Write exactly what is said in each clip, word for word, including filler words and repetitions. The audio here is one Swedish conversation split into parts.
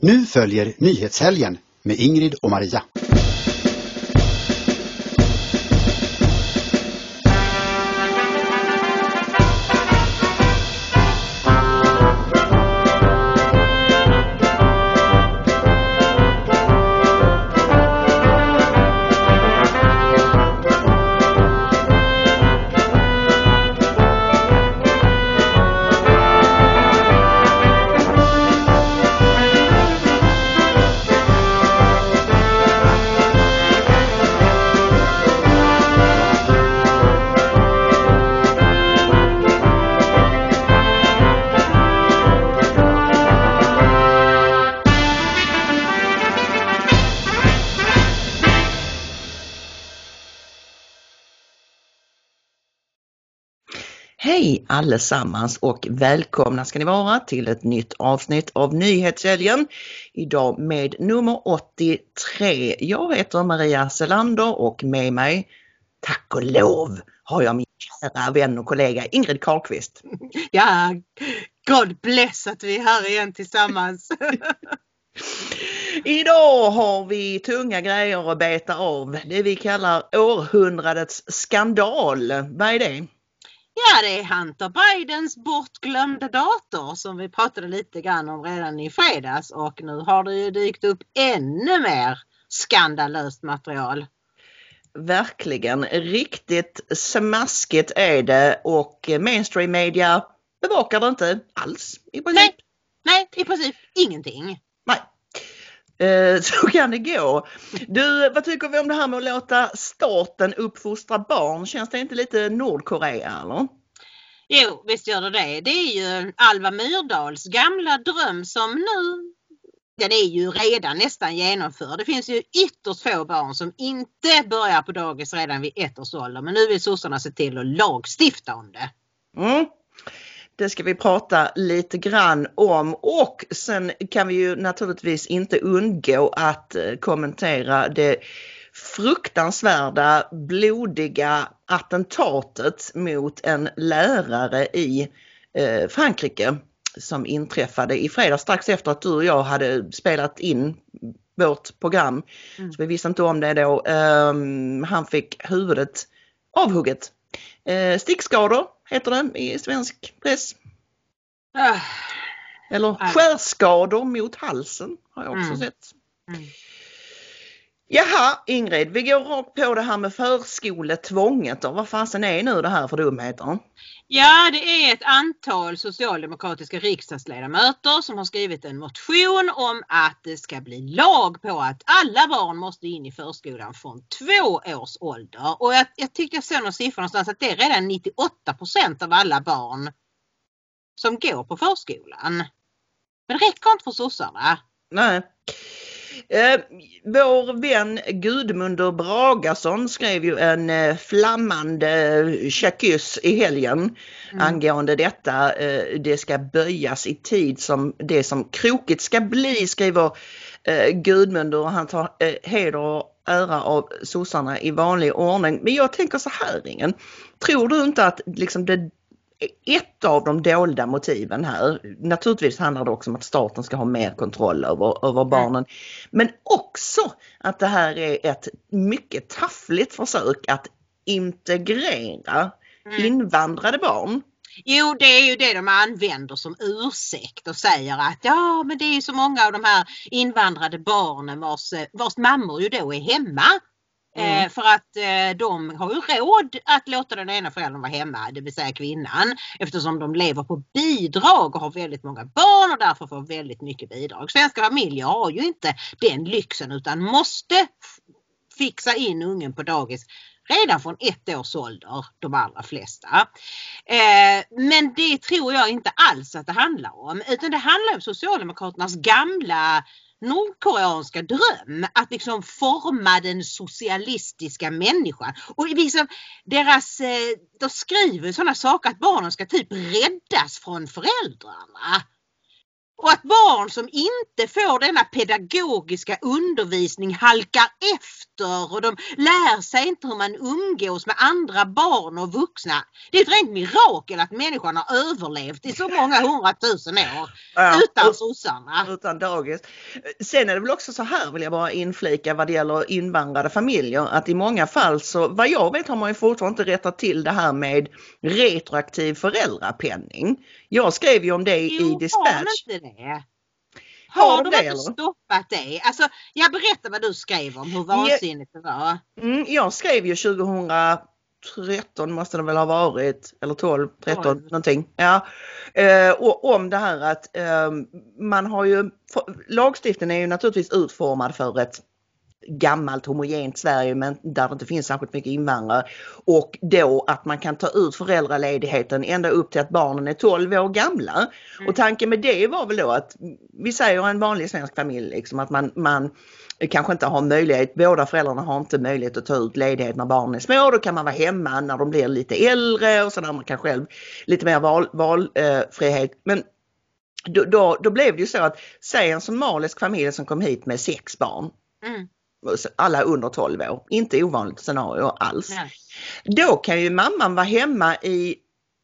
Nu följer Nyhetshelgen med Ingrid och Maria. Hej allesammans och välkomna ska ni vara till ett nytt avsnitt av Nyhetshelgen. Idag med nummer åttiotre. Jag heter Maria Selander och med mig, tack och lov, har jag min kära vän och kollega Ingrid Karlqvist. Ja, God bless att vi är här igen tillsammans. Idag har vi tunga grejer att beta av. Det vi kallar århundradets skandal. Vad är det? Ja, det är Hunter Bidens bortglömda dator som vi pratade lite grann om redan i fredags, och nu har det ju dykt upp ännu mer skandalöst material. Verkligen, riktigt smaskigt är det, och mainstream media bevakar det inte alls i princip. Nej, nej, i princip ingenting. Nej. Så kan det gå. Du, vad tycker vi om det här med att låta staten uppfostra barn? Känns det inte lite Nordkorea, eller? Jo, visst gör det det. Det är ju Alva Myrdals gamla dröm som nu, den är ju redan nästan genomförd. Det finns ju ytterst få barn som inte börjar på dagis redan vid ett års ålder. Men nu vill sossarna se till att lagstifta om det. Mm. Det ska vi prata lite grann om, och sen kan vi ju naturligtvis inte undgå att kommentera det fruktansvärda, blodiga attentatet mot en lärare i eh, Frankrike som inträffade i fredags strax efter att du och jag hade spelat in vårt program. Mm. Så vi visste inte om det då. Um, han fick huvudet avhugget. Uh, stickskador heter det i svensk press. Uh, Eller uh. skärskador mot halsen har jag också mm. sett. Mm. Jaha, Ingrid, vi går rakt på det här med förskoletvånget. Vad fasen är nu det här för dumheter? Ja, det är ett antal socialdemokratiska riksdagsledamöter som har skrivit en motion om att det ska bli lag på att alla barn måste in i förskolan från två års ålder. Och jag, jag tyckte jag såg någon siffra någonstans att det är redan nittioåtta procent av alla barn som går på förskolan. Men det räcker inte för sossarna. Nej. Eh, vår vän Gudmundur Bragason skrev ju en eh, flammande chakus i helgen mm. angående detta. Eh, det ska böjas i tid som det som krokigt ska bli, skriver eh, Gudmundur. Han tar eh, heder och ära av sossarna i vanlig ordning. Men jag tänker så här, Ingen. Tror du inte att liksom det ett av de dolda motiven här, naturligtvis handlar det också om att staten ska ha mer kontroll över, över barnen, mm. men också att det här är ett mycket taffligt försök att integrera mm. invandrade barn. Jo, det är ju det de använder som ursäkt och säger att ja, men det är ju så många av de här invandrade barnen vars, vars mammor ju då är hemma. Mm. Eh, för att eh, de har ju råd att låta den ena föräldern vara hemma, det vill säga kvinnan, eftersom de lever på bidrag och har väldigt många barn och därför får väldigt mycket bidrag. Svenska familjer har ju inte den lyxen utan måste f- fixa in ungen på dagis redan från ett års ålder, de allra flesta. Eh, men det tror jag inte alls att det handlar om, utan det handlar om Socialdemokraternas gamla nordkoreanska dröm att liksom forma den socialistiska människan. Och liksom deras, de skriver sådana saker att barnen ska typ räddas från föräldrarna. Och att barn som inte får denna pedagogiska undervisning halkar efter och de lär sig inte hur man umgås med andra barn och vuxna. Det är ett rent mirakel att människan har överlevt i så många hundratusen år Ja, utan sossarna. Utan dagis. Sen är det väl också så här, vill jag bara inflika vad det gäller invandrade familjer, att i många fall så, vad jag vet, har man ju fortfarande inte rättat till det här med retroaktiv föräldrapenning. Jag skrev ju om det Jo, i Dispatch. Har inte det? Har Har de de det, inte eller? stoppat det? Alltså, jag berättar vad du skrev om, hur vansinnigt det var. Mm, jag skrev ju tjugohundratretton måste det väl ha varit, eller tolv, tretton, tolv. någonting. Ja. Eh, och om det här att eh, man har ju, för, lagstiftningen är ju naturligtvis utformad för ett gammalt homogent Sverige, men där det inte finns särskilt mycket invandrare, och då att man kan ta ut föräldraledigheten ända upp till att barnen är tolv år gamla. Mm. Och tanken med det var väl då att vi säger en vanlig svensk familj liksom, att man, man kanske inte har möjlighet, båda föräldrarna har inte möjlighet att ta ut ledighet när barnen är små, då kan man vara hemma när de blir lite äldre och så där man kan själv lite mer val, valfrihet. Men då, då, då blev det ju så att, säg en somalisk familj som kom hit med sex barn. Mm. Alla under tolv år. Inte ovanligt scenario alls. Nej. Då kan ju mamman vara hemma i,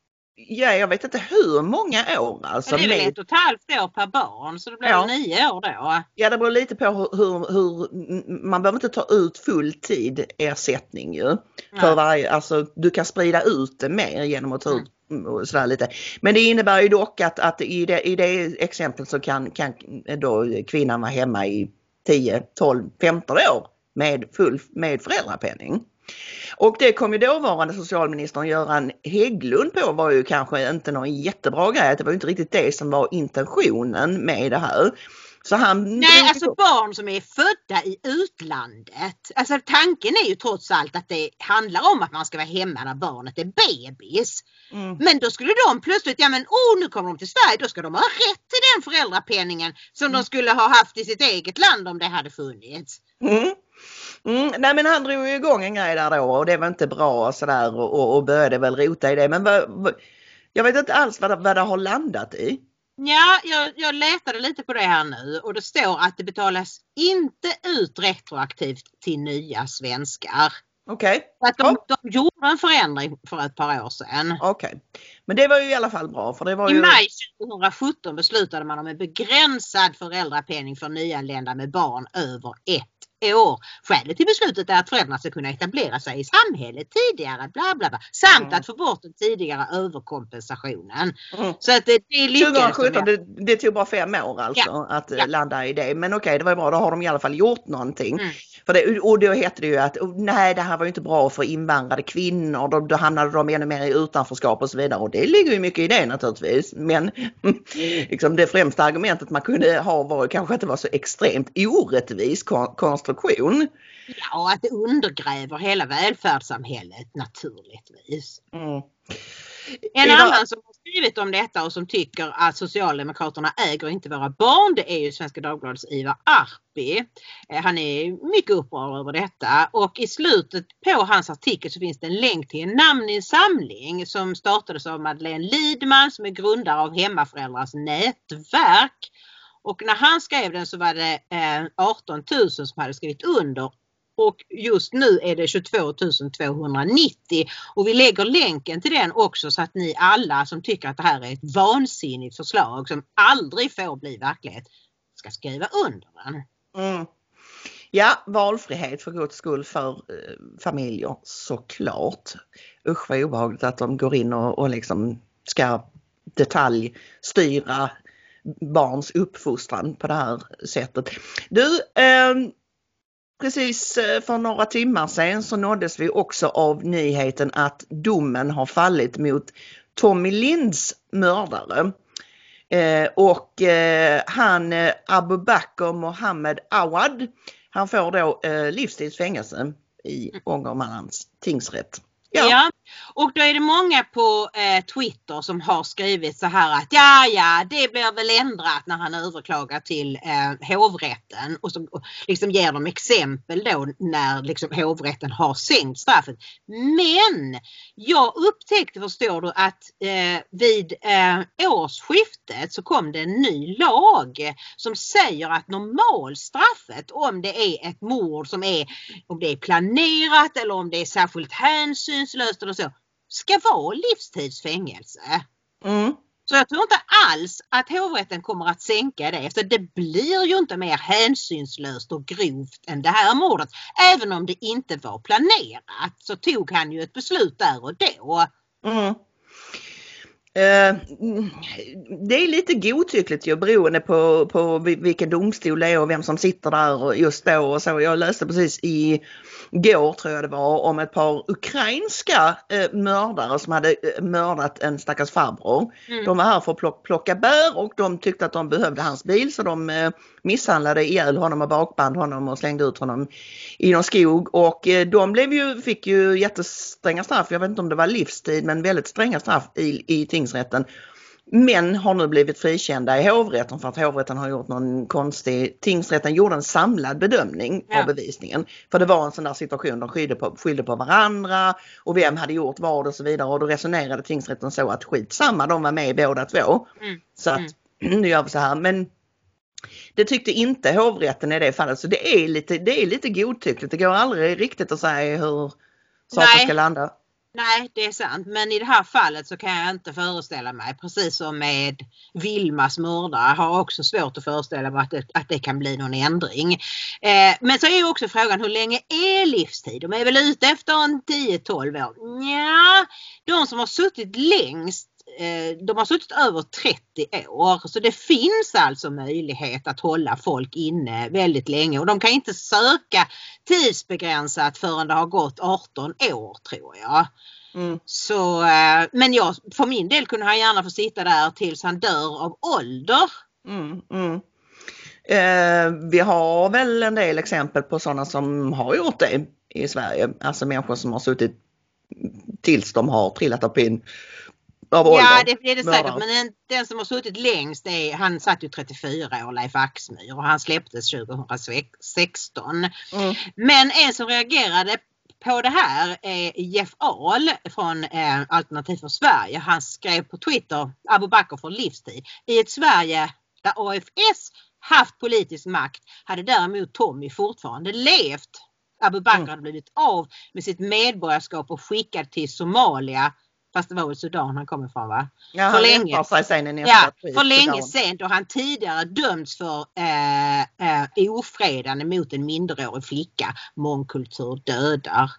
ja, jag vet inte hur många år. Alltså, det är väl med... ett och ett halvt år per barn, så det blir ja. nio år då. Ja, det beror lite på hur, hur, hur man behöver inte ta ut full tid ersättning ju. För varje, alltså, du kan sprida ut det mer genom att ta ut mm. sådär lite. Men det innebär ju dock att, att i, det, i det exemplet så kan, kan då kvinnan vara hemma i tio, tolv, femton år med full med föräldrapenning. Och det kom ju dåvarande socialministern Göran Hägglund på, var ju kanske inte någon jättebra grej. Det var ju inte riktigt det som var intentionen med det här. Så han... Nej, alltså barn som är födda i utlandet. Alltså tanken är ju trots allt att det handlar om att man ska vara hemma när barnet är bebis. Mm. Men då skulle de plötsligt, ja men oh, nu kommer de till Sverige, då ska de ha rätt till den föräldrapenningen som mm. de skulle ha haft i sitt eget land om det hade funnits. Mm. Mm, nej, men han drog ju igång en grej där då och det var inte bra och sådär och, och, och började väl rota i det. Men vad, vad, jag vet inte alls vad det, vad det har landat i. Ja, jag, jag letade lite på det här nu och det står att det betalas inte ut retroaktivt till nya svenskar. Okej. Okay. Att de, oh. de gjorde en förändring för ett par år sedan. Okej. Okay. Men det var ju i alla fall bra. För det var I ju... maj tjugosjutton beslutade man om en begränsad föräldrapenning för nyanlända med barn över ett år. Skälet till beslutet är att föräldrar ska kunna etablera sig i samhället tidigare, bla bla bla, samt mm. att få bort den tidigare överkompensationen. Mm. Så att det, det lyckades tjugosjutton, det, det tog bara fem år alltså ja. att ja. landa i det. Men okej, det var bra, då har de i alla fall gjort någonting. Mm. För det, och då hette det ju att nej, det här var ju inte bra för invandrade kvinnor, då, då hamnade de ännu mer i utanförskap och så vidare. Och det ligger ju mycket i det naturligtvis. Men liksom, det främsta argumentet man kunde ha var kanske att det var så extremt orättvis kon- konstruktion. Ja, att det undergräver hela välfärdssamhället naturligtvis. Mm. En Idag... annan som har skrivit om detta och som tycker att Socialdemokraterna äger inte våra barn, det är ju Svenska Dagbladets Ivar Arpi. Han är mycket upprörd över detta och i slutet på hans artikel så finns det en länk till en namninsamling som startades av Madeleine Lidman som är grundare av Hemmaföräldrars nätverk. Och när han skrev den så var det arton tusen som hade skrivit under. Och just nu är det tjugotvå tusen tvåhundranittio och vi lägger länken till den också så att ni alla som tycker att det här är ett vansinnigt förslag som aldrig får bli verklighet ska skriva under den. Mm. Ja, valfrihet för guds skull för eh, familjer såklart. Usch vad obehagligt att de går in och, och liksom ska detaljstyra barns uppfostran på det här sättet. Du, eh, precis för några timmar sedan så nåddes vi också av nyheten att domen har fallit mot Tommy Linds mördare. Eh, och eh, han eh, Abu Bakr Mohammed Awad, han får då eh, livstidsfängelse i Ångermanlands tingsrätt. Ja. ja, Och då är det många på eh, Twitter som har skrivit så här att ja, ja, det blir väl ändrat när han överklagar till eh, hovrätten. Och så liksom ger de exempel då när liksom hovrätten har sänkt straffet. Men jag upptäckte, förstår du, att eh, vid eh, årsskiftet så kom det en ny lag som säger att normalstraffet, om det är ett mord som är, om det är planerat eller om det är särskilt hänsynslöst eller så, ska vara livstidsfängelse. Mm. Så jag tror inte alls att hovrätten kommer att sänka det. Så det blir ju inte mer hänsynslöst och grovt än det här mordet. Även om det inte var planerat så tog han ju ett beslut där och då. Mm. Uh, det är lite godtyckligt ju beroende på, på vilken domstol det är och vem som sitter där just då och så. Jag läste precis i går, tror jag det var, om ett par ukrainska eh, mördare som hade eh, mördat en stackars farbror. Mm. De var här för att plocka, plocka bär och de tyckte att de behövde hans bil, så de eh, misshandlade ihjäl honom och bakband honom och slängde ut honom i någon skog. Och eh, de blev ju, fick ju jättestränga straff, jag vet inte om det var livstid, men väldigt stränga straff i, i tingsrätten. Men har nu blivit frikända i hovrätten för att hovrätten har gjort någon konstig... Tingsrätten gjorde en samlad bedömning ja. av bevisningen. För det var en sån där situation, de skyllde på, skyllde på varandra och vem hade gjort vad och så vidare. Och då resonerade tingsrätten så att skitsamma, de var med båda två. Mm. Så att mm. nu gör vi så här. Men det tyckte inte hovrätten i det fallet. Så det är lite, det är lite godtyckligt. Det går aldrig riktigt att säga hur saker ska landa. Nej, det är sant. Men i det här fallet så kan jag inte föreställa mig, precis som med Vilmas mördare, har också svårt att föreställa mig att det, att det kan bli någon ändring. Eh, men så är ju också frågan, hur länge är livstid? De är väl ute efter en tio tolv år? Ja, de som har suttit längst, eh, de har suttit över trettio år. Så det finns alltså möjlighet att hålla folk inne väldigt länge. Och de kan inte söka tidsbegränsat förrän det har gått arton år, tror jag. Mm. Så, men jag, för min del kunde han gärna få sitta där tills han dör av ålder. Mm, mm. Eh, vi har väl en del exempel på sådana som har gjort det i Sverige. Alltså människor som har suttit tills de har trillat upp in av ålder. Ja, det är det säkert. Men den, den som har suttit längst, är, han satt ju trettiofyra år, Leif Axmyr, och han släpptes tjugohundrasexton. Mm. Men en som reagerade på det här är Jeff Ahl från eh, Alternativ för Sverige. Han skrev på Twitter: Abu Bakr för livstid. I ett Sverige där A F S haft politisk makt hade däremot Tommy fortfarande levt. Abu Bakr mm. hade blivit av med sitt medborgarskap och skickad till Somalia. Fast det var väl Sudan han kommer ifrån, va? Ja, för länge, ja, för länge sedan, då han tidigare dömts för eh, eh, ofredande mot en minderårig flicka. Mångkultur dödar.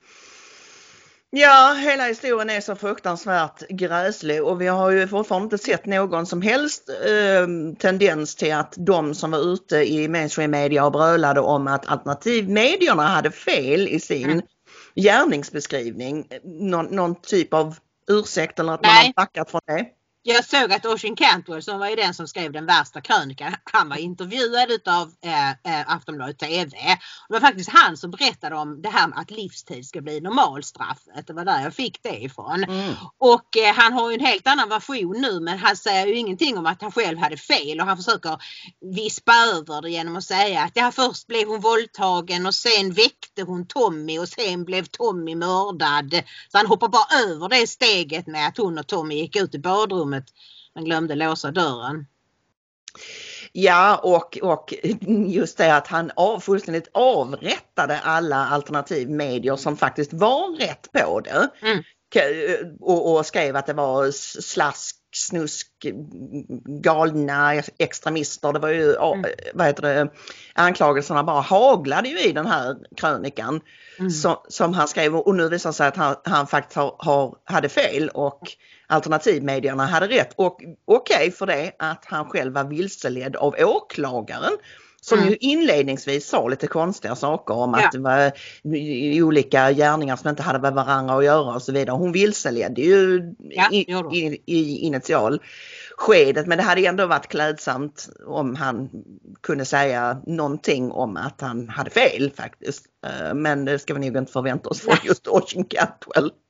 Ja, hela historien är så fruktansvärt gräslig och vi har ju fortfarande inte sett någon som helst eh, tendens till att de som var ute i mainstream media och brölade om att alternativmedierna hade fel i sin mm. gärningsbeskrivning. Någon, någon typ av ursäkt eller att Nej. man har backat från det. Jag såg att Oisin Cantwell, som var ju den som skrev den värsta krönikan, han var intervjuad utav eh, eh, Aftonbladet T V. Det var faktiskt han som berättade om det här med att livstid ska bli normalstraffet. Det var där jag fick det ifrån. Mm. Och eh, han har ju en helt annan version nu, men han säger ju ingenting om att han själv hade fel. Och han försöker vispa över det genom att säga att ja, först blev hon våldtagen och sen väckte hon Tommy och sen blev Tommy mördad. Så han hoppar bara över det steget med att hon och Tommy gick ut i badrummet. Man glömde låsa dörren. Ja, och, och just det att han av, fullständigt avrättade alla alternativmedier som faktiskt var rätt på det. Mm. Och, och skrev att det var slask, snusk, galna extremister. Det var ju, mm. vad heter det, anklagelserna bara haglade ju i den här krönikan mm. som, som han skrev. Och nu visar sig att han, han faktiskt har, har, hade fel och alternativmedierna hade rätt. Och okej okay för det att han själv var vilseledd av åklagaren. Som mm. ju inledningsvis sa lite konstiga saker om ja. att det var olika gärningar som inte hade med varandra att göra och så vidare. Hon vilseledde ju ja, i, i, i initial skedet, men det hade ändå varit klädsamt om han kunde säga någonting om att han hade fel faktiskt. Men det ska vi nog inte förvänta oss för just Oisin Cantwell.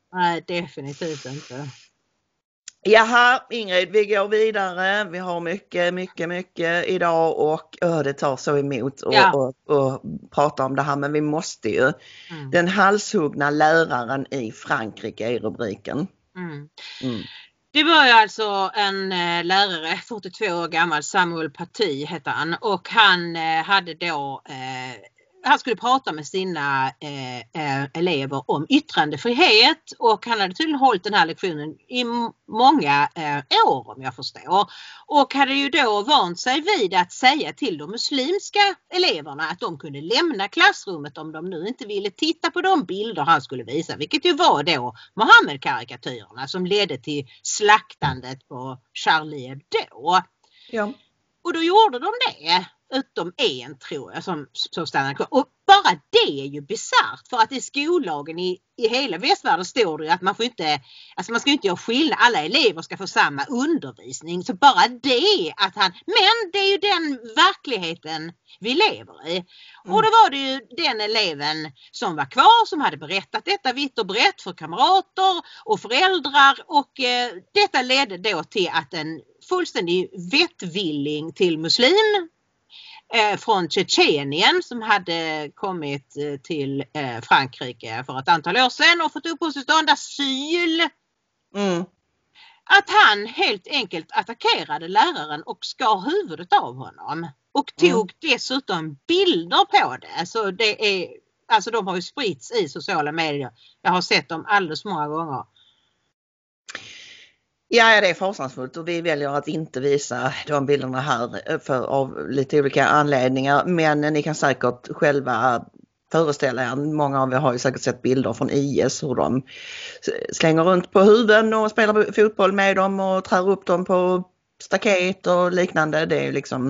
Nej, definitivt inte. Jaha, Ingrid, vi går vidare. Vi har mycket, mycket, mycket idag och ö, det tar så emot och, Ja. och, och prata om det här, men vi måste ju. Mm. Den halshuggna läraren i Frankrike är rubriken. Mm. Mm. Det var ju alltså en eh, lärare, fyrtiotvå år gammal, Samuel Paty hette han, och han eh, hade då eh, han skulle prata med sina eh, eh, elever om yttrandefrihet, och han hade tydligen hållit den här lektionen i m- många eh, år, om jag förstår, och hade ju då vant sig vid att säga till de muslimska eleverna att de kunde lämna klassrummet om de nu inte ville titta på de bilder han skulle visa, vilket ju var då Mohammed-karikatyrerna som ledde till slaktandet på Charlie Hebdo. Ja. Och då gjorde de det, utom en tror jag som, som stannade kvar. Och bara det är ju bisarrt, för att i skollagen i, i hela västvärlden står det ju att man får inte, alltså man ska inte göra skillnad, alla elever ska få samma undervisning. Så bara det att han, men det är ju den verkligheten vi lever i. Mm. Och då var det ju den eleven som var kvar som hade berättat detta vitt och brett för kamrater och föräldrar, och eh, detta ledde då till att en fullständig vettvilling till muslim eh, från Tjetjenien som hade kommit eh, till eh, Frankrike för ett antal år sedan och fått uppehållstillstånd, asyl. Mm. Att han helt enkelt attackerade läraren och skar huvudet av honom. Och tog mm. dessutom bilder på det. Så det är, alltså de har ju spritts i sociala medier. Jag har sett dem alldeles många gånger. Ja, det är fasansfullt och vi väljer att inte visa de bilderna här för, av lite olika anledningar. Men ni kan säkert själva föreställa er, många av er har ju säkert sett bilder från I S hur de slänger runt på huvuden och spelar fotboll med dem och trär upp dem på staket och liknande. Det är ju liksom...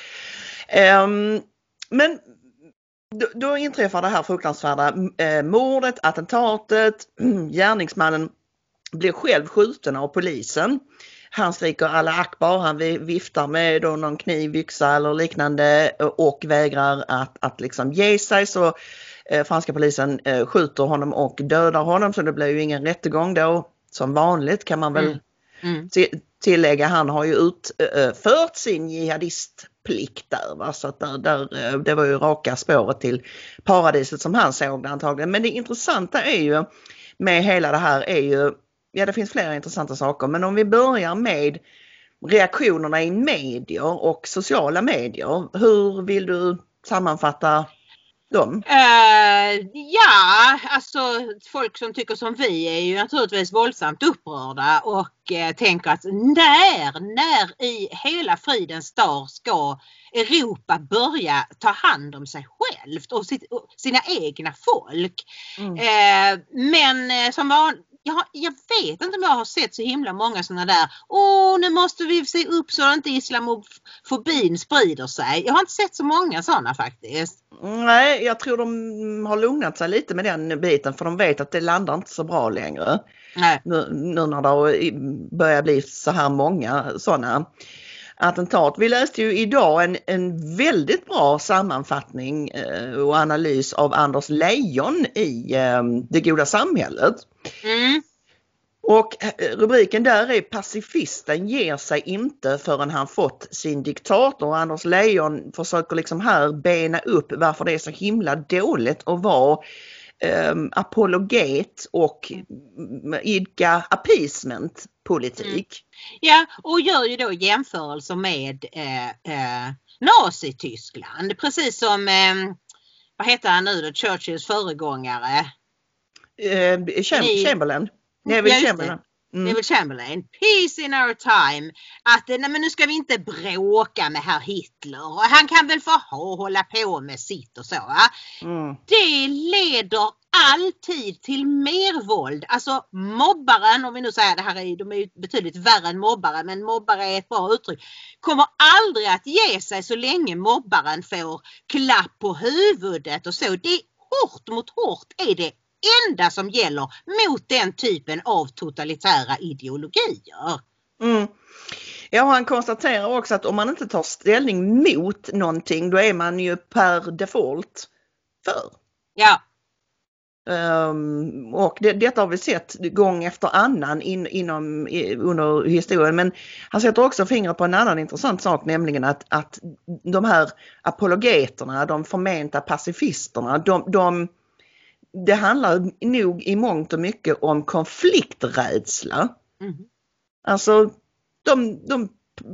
Um, men då, då inträffar det här fruktansvärda eh, mordet, attentatet, gärningsmannen blir själv skjuten av polisen. Han skriker alla akbar, han viftar med då någon kniv, yxa eller liknande och vägrar att, att liksom ge sig, så eh, franska polisen eh, skjuter honom och dödar honom, så det blir ju ingen rättegång då, som vanligt kan man väl mm. Mm. tillägga. Han har ju utfört sin jihadistplikt där, va? Så att där, där, det var ju raka spåret till paradiset som han såg det antagligen. Men det intressanta är ju med hela det här är ju, ja, det finns flera intressanta saker, men om vi börjar med reaktionerna i medier och sociala medier, hur vill du sammanfatta dem? Uh, ja, alltså folk som tycker som vi är ju naturligtvis våldsamt upprörda och uh, tänker att när, när i hela fridens dag ska Europa börja ta hand om sig självt och, sitt, och sina egna folk. Mm. Uh, men uh, som var Jag, jag vet inte om jag har sett så himla många sådana där, åh nu måste vi se upp så att inte islamofobin sprider sig. Jag har inte sett så många sådana faktiskt. Nej, jag tror de har lugnat sig lite med den biten, för de vet att det landar inte så bra längre. Nej. Nu, nu när det börjar bli så här många sådana attentat. Vi läste ju idag en, en väldigt bra sammanfattning eh, och analys av Anders Leijon i eh, Det goda samhället. Mm. Och rubriken där är pacifisten ger sig inte förrän han fått sin diktator. Och Anders Leijon försöker liksom här bena upp varför det är så himla dåligt att vara Um, apologet och idka appeasement-politik. Mm. Ja, och gör ju då jämförelser med eh, eh, Nazi-Tyskland. Precis som, eh, vad heter han nu då, Churchills föregångare? Eh, Cham- Chamberlain. Neville ja, Chamberlain. Mm. Neville Chamberlain. Peace in our time. Att nej, men nu ska vi inte bråka med herr Hitler. Och han kan väl få ha, hålla på med sitt och så. Va? Mm. Det leder alltid till mer våld. Alltså mobbaren, om vi nu säger det här är, de är ju betydligt värre än mobbare, men mobbare är ett bra uttryck, kommer aldrig att ge sig så länge mobbaren får klapp på huvudet och så. Det är hårt mot hårt är det enda som gäller mot den typen av totalitära ideologier. Mm. Ja, han konstaterar också att om man inte tar ställning mot någonting, då är man ju per default för. Ja. Um, och det, detta har vi sett gång efter annan in, inom, i, under historien, men han sätter också fingret på en annan intressant sak, nämligen att, att de här apologeterna, de förmenta pacifisterna, de, de, det handlar nog i mångt och mycket om konflikträdsla. Mm. Alltså de, de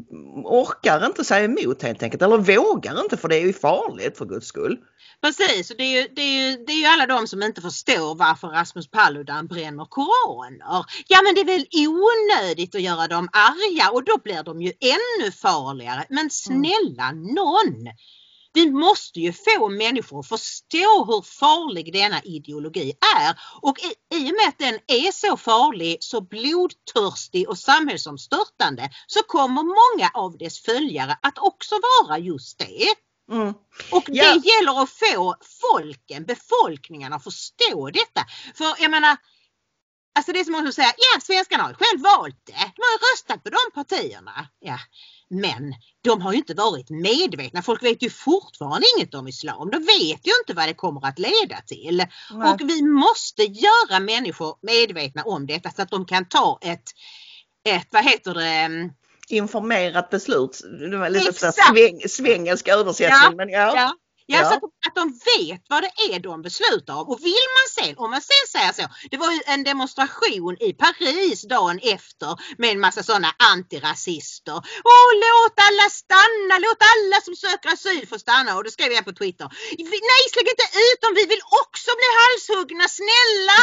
orkar inte säga emot helt enkelt, eller vågar inte, för det är ju farligt för Guds skull. Precis, och det är, ju, det, är ju, det är ju alla de som inte förstår varför Rasmus Paludan bränner koraner. Ja, men det är väl onödigt att göra dem arga, och då blir de ju ännu farligare. Men snälla någon, vi måste ju få människor att förstå hur farlig denna ideologi är. Och i, i och med att den är så farlig, så blodtörstig och samhällsomstörtande, så kommer många av dess följare att också vara just det. Mm. Och det yeah. gäller att få folken, befolkningen att förstå detta. För jag menar, alltså det är som att säga, ja, svenskarna har själv valt det. De har röstat på de partierna. Ja. Men de har ju inte varit medvetna. Folk vet ju fortfarande inget om islam. De vet ju inte vad det kommer att leda till. Nej. Och vi måste göra människor medvetna om detta, så att de kan ta ett, ett vad heter det... informerat beslut. Det var lite sväng, svengelska översättning. Ja, men ja. ja. Ja, så att, att de vet vad det är de beslutar om. Och vill man sen, om man sen säger så, det var ju en demonstration i Paris dagen efter med en massa sådana antirasister. Åh, låt alla stanna, låt alla som söker asyl få stanna. Och då skrev jag på Twitter, nej, slägg inte ut dem, vi vill också bli halshuggna, snälla!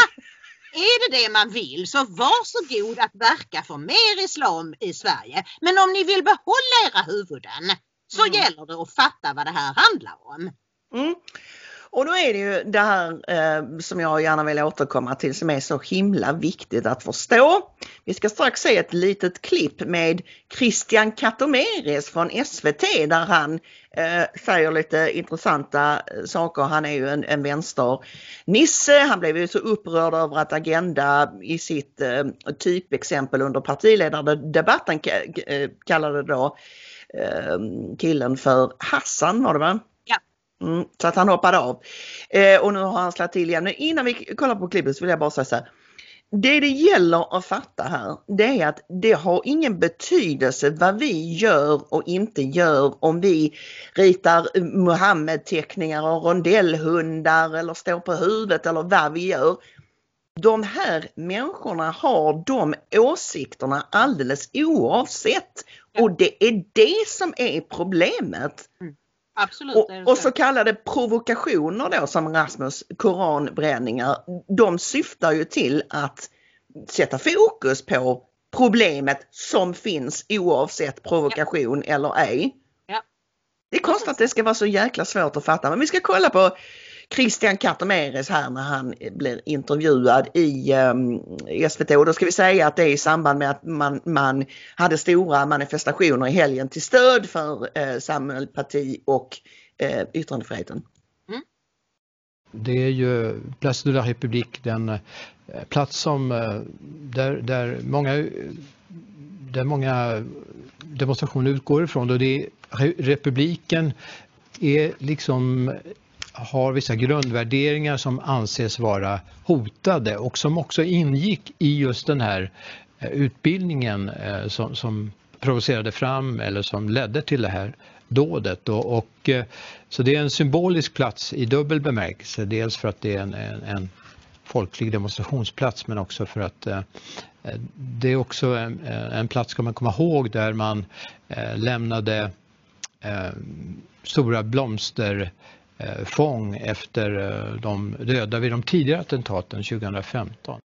Är det det man vill, så varsågod att verka för mer islam i Sverige. Men om ni vill behålla era huvuden, så mm. gäller det att fatta vad det här handlar om. Mm. Och då är det ju det här eh, som jag gärna vill återkomma till, som är så himla viktigt att förstå. Vi ska strax se ett litet klipp med Christian Katomeres från S V T, där han eh, säger lite intressanta saker. Han är ju en, en vänster nisse. Han blev ju så upprörd över att Agenda i sitt eh, typexempel under partiledardebatten k- k- kallade då eh, killen för Hassan, var det va? Mm, så att han hoppade av. Eh, och nu har han slagit till igen. Men innan vi kollar på klippet så vill jag bara säga så här. Det det gäller att fatta här, det är att det har ingen betydelse vad vi gör och inte gör, om vi ritar Muhammed-teckningar och rondellhundar eller står på huvudet eller vad vi gör. De här människorna har de åsikterna alldeles oavsett. Och det är det som är problemet. Mm. Absolut, och, och så kallade provokationer då, som Rasmus koranbränningar, de syftar ju till att sätta fokus på problemet som finns oavsett provokation ja. eller ej. Ja. Det är konstigt att det ska vara så jäkla svårt att fatta, men vi ska kolla på Christian Katomeres här när han blir intervjuad i um, S V T, och då ska vi säga att det är i samband med att man, man hade stora manifestationer i helgen till stöd för uh, Samhällsparti och uh, yttrandefriheten. Mm. Det är ju Place de la République, den uh, plats som uh, där, där, många, där många demonstrationer utgår ifrån, och det är, republiken är liksom har vissa grundvärderingar som anses vara hotade, och som också ingick i just den här utbildningen som, som provocerade fram eller som ledde till det här dådet. Och, och, så det är en symbolisk plats i dubbel bemärkelse, dels för att det är en, en, en folklig demonstrationsplats, men också för att eh, det är också en, en plats, ska man komma ihåg, där man eh, lämnade eh, stora blomster fång efter de döda vid de tidigare attentaten tjugohundrafemton.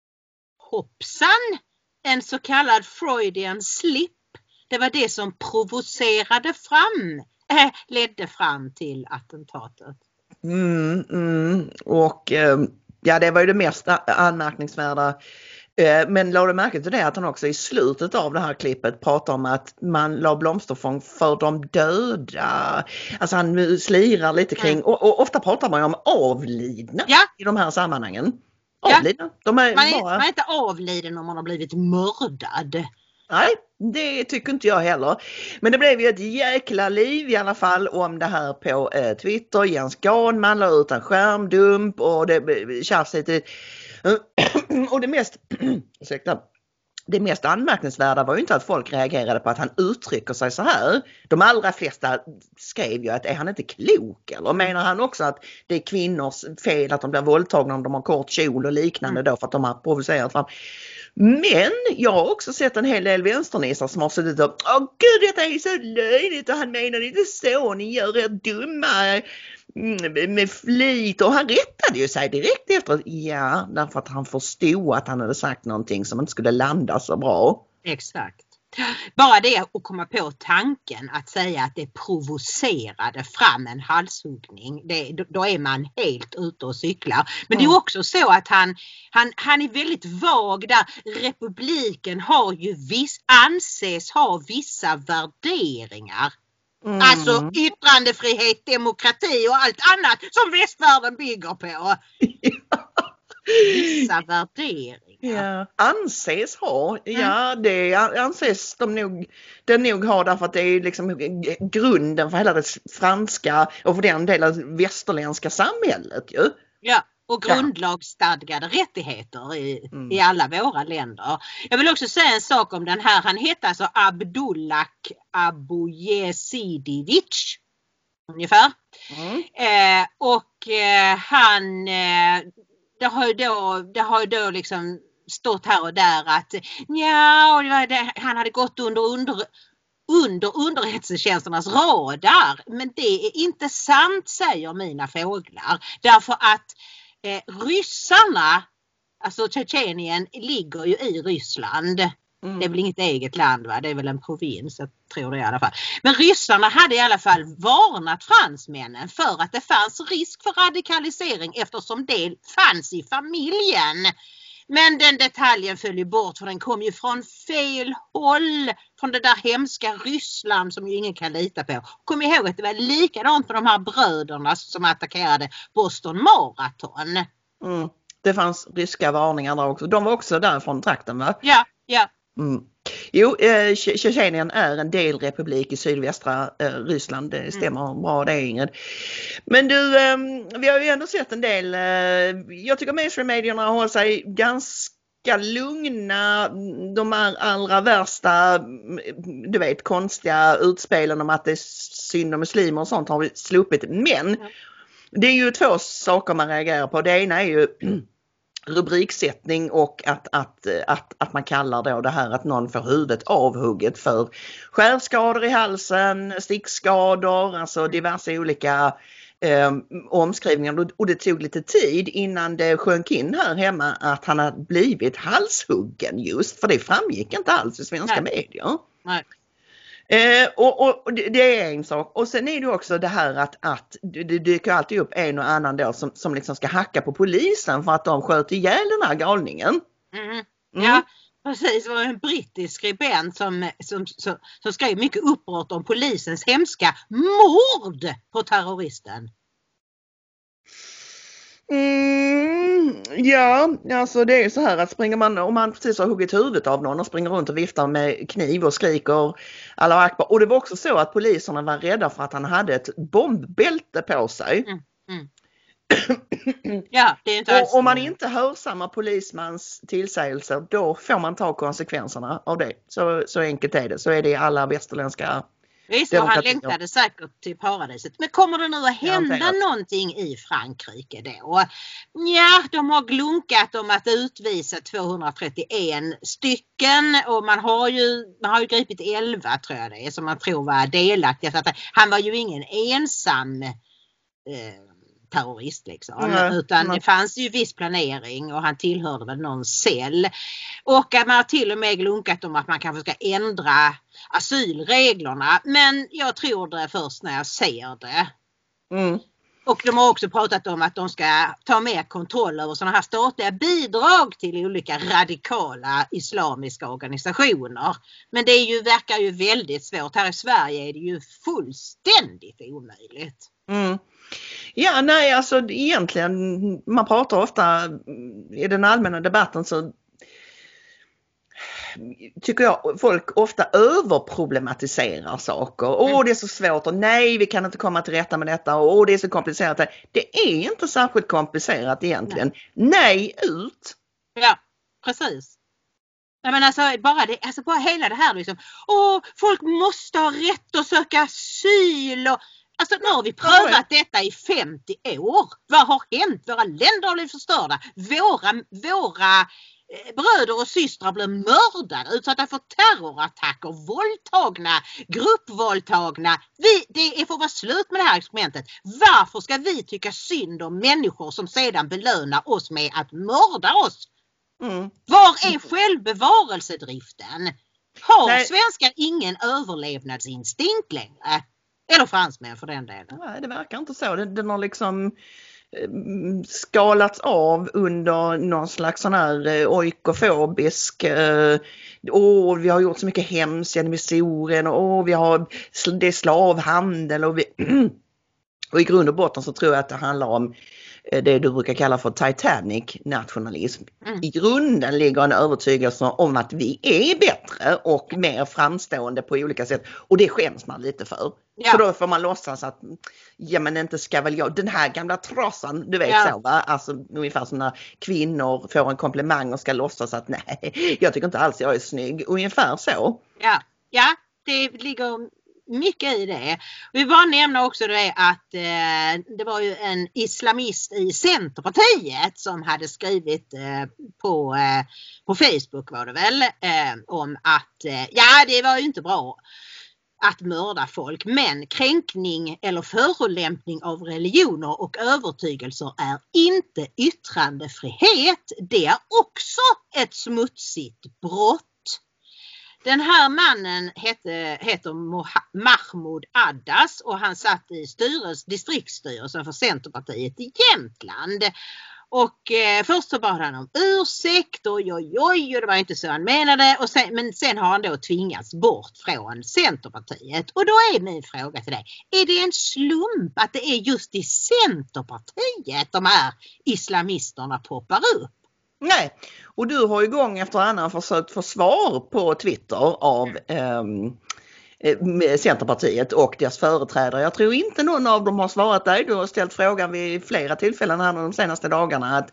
Hoppsan! En så kallad Freudian slip. Det var det som provocerade fram, äh, ledde fram till attentatet. Mm, mm. Och ja, det var ju det mest anmärkningsvärda. Men lade märke till det att han också i slutet av det här klippet pratar om att man la blomsterfång för de döda. Alltså han slirar lite kring, mm. och, och ofta pratar man ju om avlidna ja. i de här sammanhangen. Avlidna. Ja. De är man, är, bara... man är inte avliden om man har blivit mördad. Nej, det tycker inte jag heller. Men det blev ju ett jäkla liv i alla fall om det här på eh, Twitter. Jens Ganman la ut en skärmdump och det tjafsade lite. Och det mest, ursäkta, det mest anmärkningsvärda var ju inte att folk reagerade på att han uttrycker sig så här. De allra flesta skrev ju att är han inte klok, eller menar han också att det är kvinnors fel att de blir våldtagna om de har kort kjol och liknande då för att de har provocerat fram. Men jag har också sett en hel del vänsternissar som har suttit och åh gud, detta är så löjligt och han menar inte så, ni gör er dumma med flit, och han rättade ju sig direkt efter att, ja, därför att han förstod att han hade sagt någonting som inte skulle landa så bra. Exakt. Bara det att komma på tanken att säga att det provocerade fram en halshuggning, det, då är man helt ute och cyklar. Men mm. det är också så att han, han, han är väldigt vag där. Republiken har ju viss, anses ha vissa värderingar. Mm. Alltså yttrandefrihet, demokrati och allt annat som västvärlden bygger på. Vissa värderingar. Ja, anses ha. Ja, det anses de nog, det nog ha därför att det är liksom grunden för hela det franska och för den delen västerländska samhället ju. Ja, och grundlagsstadgade rättigheter i, mm. i alla våra länder. Jag vill också säga en sak om den här. Han heter alltså Abdullah Abujesidivic ungefär. Mm. Eh, och eh, han eh, det har ju då, det har ju då liksom stått här och där att ja, han hade gått under under under underrättelsetjänsternas radar, men det är inte sant, säger mina fåglar, därför att eh, ryssarna, alltså Tjetjenien ligger ju i Ryssland. Mm. Det är väl inget eget land, va? Det är väl en provins, jag tror det i alla fall. Men ryssarna hade i alla fall varnat fransmännen för att det fanns risk för radikalisering eftersom det fanns i familjen. Men den detaljen följer bort, för den kom ju från fel håll, från det där hemska Ryssland som ju ingen kan lita på. Kom ihåg att det var likadant för de här bröderna som attackerade Boston Marathon. Mm. Det fanns ryska varningar där också. De var också där från trakten, va? Ja, ja. Mm. Jo, eh, Tjetjenien är en delrepublik i sydvästra eh, Ryssland. Det stämmer mm. bra det, Ingrid. Men du, eh, vi har ju ändå sett en del. Eh, jag tycker mainstream-medierna håller sig ganska lugna. De är allra värsta, du vet, konstiga utspelen om att det är synd om muslimer och sånt har vi sluppit. Men mm. det är ju två saker man reagerar på. Det ena är ju rubriksättning och att, att, att, att man kallar då det här att någon får huvudet avhugget för skärskador i halsen, stickskador, alltså diverse olika eh, omskrivningar. Och det tog lite tid innan det sjönk in här hemma att han hade blivit halshuggen just, för det framgick inte alls i svenska Nej. medier. Nej. Eh, och, och, och det är en sak. Och sen är det också det här att, att det, det dyker alltid upp en och annan då som, som liksom ska hacka på polisen för att de sköt ihjäl den här galningen. Mm. Mm. Ja, precis. Det var en brittisk skribent som, som, som, som skrev mycket upprört om polisens hemska mord på terroristen. Mm, ja, alltså det är så här att springer man, om man precis har huggit huvudet av någon och springer runt och viftar med kniv och skriker Allahu Akbar. Och det var också så att poliserna var rädda för att han hade ett bombbälte på sig. Mm, mm. Ja, det är inte och om man inte hör samma polismans tillsägelser, då får man ta konsekvenserna av det. Så, så enkelt är det. Så är det i alla västerländska. Visst, och han längtade säkert till paradiset. Men kommer det nu att hända någonting i Frankrike då? Ja, de har glunkat om att utvisa tvåhundratrettioen stycken och man har ju, man har ju gripit elva, tror jag det är, som man tror var delaktiga. Så att han var ju ingen ensam eh, terrorist liksom, mm. utan mm. det fanns ju viss planering och han tillhörde väl någon cell. Och man har till och med glunkat om att man kanske ska ändra asylreglerna, men jag tror det först när jag ser det. Mm. Och de har också pratat om att de ska ta mer kontroll över sådana här statliga bidrag till olika radikala islamiska organisationer. Men det är ju, verkar ju väldigt svårt. Här i Sverige är det ju fullständigt omöjligt. Mm. Ja, nej, alltså egentligen, man pratar ofta i den allmänna debatten så tycker jag folk ofta överproblematiserar saker. Åh, Mm. det är så svårt och nej, vi kan inte komma till rätta med detta och åh, det är så komplicerat. Det är inte särskilt komplicerat egentligen. Nej, ut! Ja, precis. Nej, men alltså bara, det, alltså bara hela det här liksom, åh, folk måste ha rätt att söka asyl och alltså nu har vi prövat detta i femtio år. Vad har hänt? Våra länder har blivit förstörda. Våra, våra eh, bröder och systrar blir mördade, utsatta för terrorattacker, våldtagna, gruppvåldtagna. Vi, det är för att vara slut med det här experimentet. Varför ska vi tycka synd om människor som sedan belönar oss med att mörda oss? Mm. Var är självbevarelsedriften? Har Nej. svenskar ingen överlevnadsinstinkt längre? Eller fransmän för den delen. Nej, det verkar inte så. Den, den har liksom eh, skalats av under någon slags sån här eh, oikofobisk eh, åh, vi har gjort så mycket hemskt genom historien och åh, vi har det är slavhandel och vi och i grund och botten så tror jag att det handlar om det du brukar kalla för Titanic-nationalism. Mm. I grunden ligger en övertygelse om att vi är bättre och mer framstående på olika sätt. Och det skäms man lite för. Ja. Så då får man låtsas att ja men inte ska väl jag, den här gamla trassan, du vet Ja. så va? Alltså ungefär som när kvinnor får en komplimang och ska låtsas att nej, jag tycker inte alls jag är snygg. Ungefär så. Ja, ja, det ligger mycket i det. Vi vill bara nämna också det att eh, det var ju en islamist i Centerpartiet som hade skrivit eh, på, eh, på Facebook var det väl eh, om att eh, ja det var ju inte bra att mörda folk, men kränkning eller förolämpning av religioner och övertygelser är inte yttrandefrihet. Det är också ett smutsigt brott. Den här mannen hette, heter Mahmoud Addas och han satt i styrels, distriktsstyrelsen för Centerpartiet i Jämtland. Och eh, först så bad han om ursäkt, oj oj oj, och det var inte så han menade. Och sen, men sen har han då tvingats bort från Centerpartiet. Och då är min fråga till dig, är det en slump att det är just i Centerpartiet de här islamisterna poppar upp? Nej, och du har ju gång efter annan försökt få svar på Twitter av ehm, eh, Centerpartiet och deras företrädare. Jag tror inte någon av dem har svarat dig. Du har ställt frågan vid flera tillfällen här de senaste dagarna att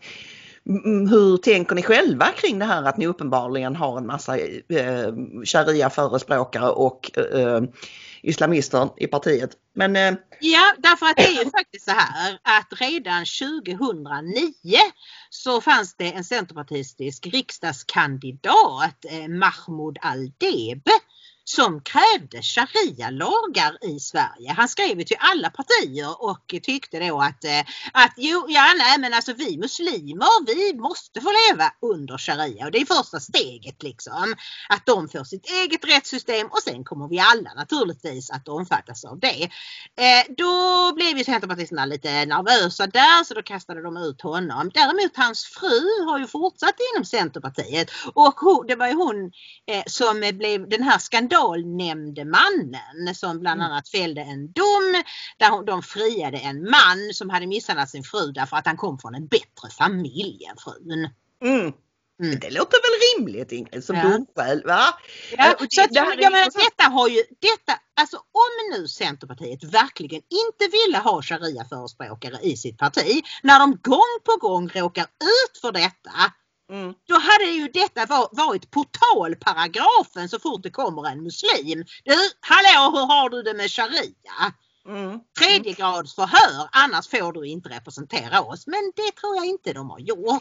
mm, hur tänker ni själva kring det här att ni uppenbarligen har en massa eh, sharia-förespråkare och eh, islamister i partiet. Men eh, ja, därför att det är ju faktiskt så här att redan tjugohundranio så fanns det en centerpartistisk riksdagskandidat, eh, Mahmoud Al-Deb, som krävde sharia-lagar i Sverige. Han skrev till alla partier och tyckte då att, att jo, ja, nej, men alltså vi muslimer, vi måste få leva under sharia. Och det är första steget liksom. Att de får sitt eget rättssystem och sen kommer vi alla naturligtvis att omfattas av det. Eh, då blev ju centerpartisterna lite nervösa där så då kastade de ut honom. Däremot hans fru har ju fortsatt inom Centerpartiet och hon, det var ju hon eh, som blev den här skandalen Nämndemannen som bland annat fällde en dom där de friade en man som hade misshandlat sin fru därför att han kom från en bättre familj än frun. mm. Mm. Det låter väl rimligt, Ingrid, som Ja. domskäl, va? Ja, Och det- så att, det här är jag menar, intressant. detta har ju, detta, alltså om nu Centerpartiet verkligen inte ville ha sharia-förespråkare i sitt parti, när de gång på gång råkar ut för detta, Mm. då hade ju detta varit portalparagrafen så fort det kommer en muslim. Du, hallå, hur har du det med sharia? Mm. Tredje grads förhör, annars får du inte representera oss. Men det tror jag inte de har gjort.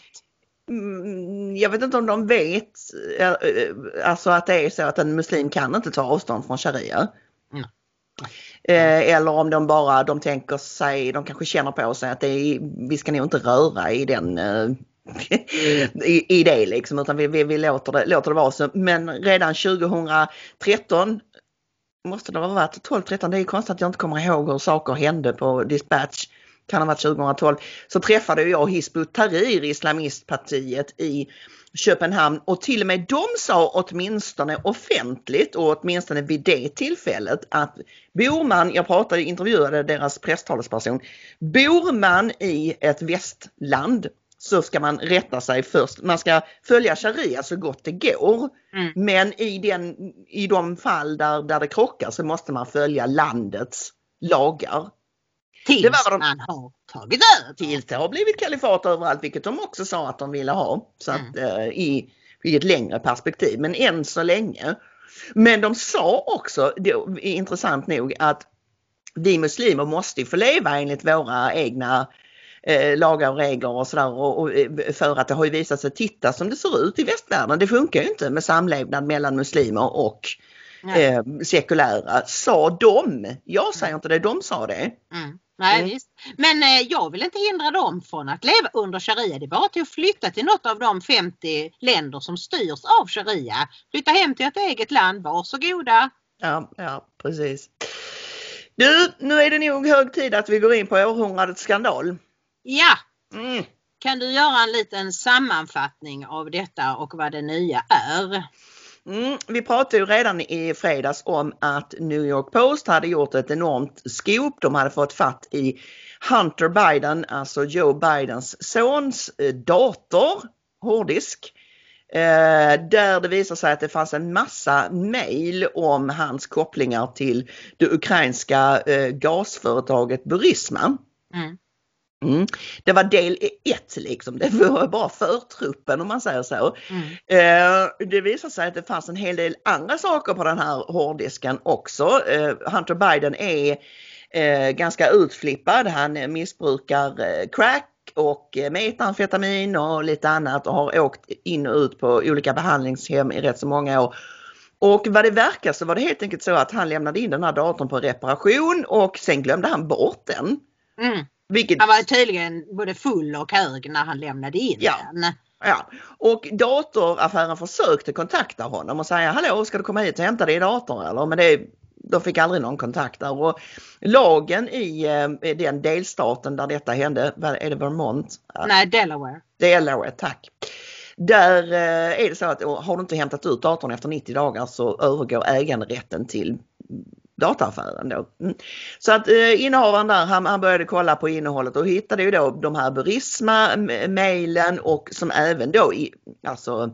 Mm, jag vet inte om de vet eh, eh, alltså att det är så att en muslim kan inte ta avstånd från sharia. Mm. Eh, eller om de bara, de tänker sig, de kanske känner på sig att det är, vi ska nog inte röra i den eh, i, i det liksom, utan vi, vi, vi låter, det, låter det vara så. Men redan tjugohundratretton måste det ha varit tolv tretton, det är konstigt att jag inte kommer ihåg hur saker hände på Dispatch, kan ha varit tjugotolv, så träffade jag Hizb ut-Tahrir, islamistpartiet i Köpenhamn, och till och med de sa åtminstone offentligt och åtminstone vid det tillfället att bor man, jag pratade, intervjuade deras presstalesperson, bor man i ett västland så ska man rätta sig först. Man ska följa sharia så gott det går. Mm. Men i, den, i de fall där, där det krockar så måste man följa landets lagar. Tills det var de, man har tagit över. Tills det har blivit kalifat överallt, vilket de också sa att de ville ha. Så mm. att, eh, i, i ett längre perspektiv. Men än så länge. Men de sa också, det är intressant nog, att vi muslimer måste få leva enligt våra egna eh, lagar och regler och sådär. Och, och, för att det har ju visat sig titta som det ser ut i västvärlden. Det funkar ju inte med samlevnad mellan muslimer och eh, sekulära. Sa de? Jag säger inte det, de sa det. Mm. Nej, mm. visst. Men eh, jag vill inte hindra dem från att leva under sharia. Det är bara till att flytta till något av de femtio länder som styrs av sharia. Flytta hem till ett eget land, varsågoda. Ja, ja, precis. Du, nu är det nog hög tid att vi går in på århundradets skandal. Ja, mm. Kan du göra en liten sammanfattning av detta och vad det nya är? Mm, vi pratade ju redan i fredags om att New York Post hade gjort ett enormt scoop. De hade fått fatt i Hunter Biden, alltså Joe Bidens sons eh, dator, hårddisk. Eh, där det visar sig att det fanns en massa mejl om hans kopplingar till det ukrainska eh, gasföretaget Burisma. Mm. Mm. Det var del ett liksom, det var bara förtruppen om man säger så. Mm. Eh, det visar sig att det fanns en hel del andra saker på den här hårddisken också. Eh, Hunter Biden är eh, ganska utflippad, han missbrukar eh, crack och eh, metamfetamin och lite annat och har åkt in och ut på olika behandlingshem i rätt så många år. Och vad det verkar så var det helt enkelt så att han lämnade in den här datorn på reparation och sen glömde han bort den. Mm. Vilket... Han var tydligen både full och hög när han lämnade in ja. den. Ja, och datoraffären försökte kontakta honom och säga hallå, ska du komma hit och hämta din dator eller? Men det, de fick aldrig någon kontakt där. Och lagen i eh, den delstaten där detta hände, är det Vermont? Nej, Delaware. Delaware, tack. Där eh, är det så att har du inte hämtat ut datorn efter nittio dagar så övergår äganderätten till dataaffären då. Mm. Så att eh, innehavaren där, han, han började kolla på innehållet och hittade ju då de här Burisma-mailen och som även då i, alltså,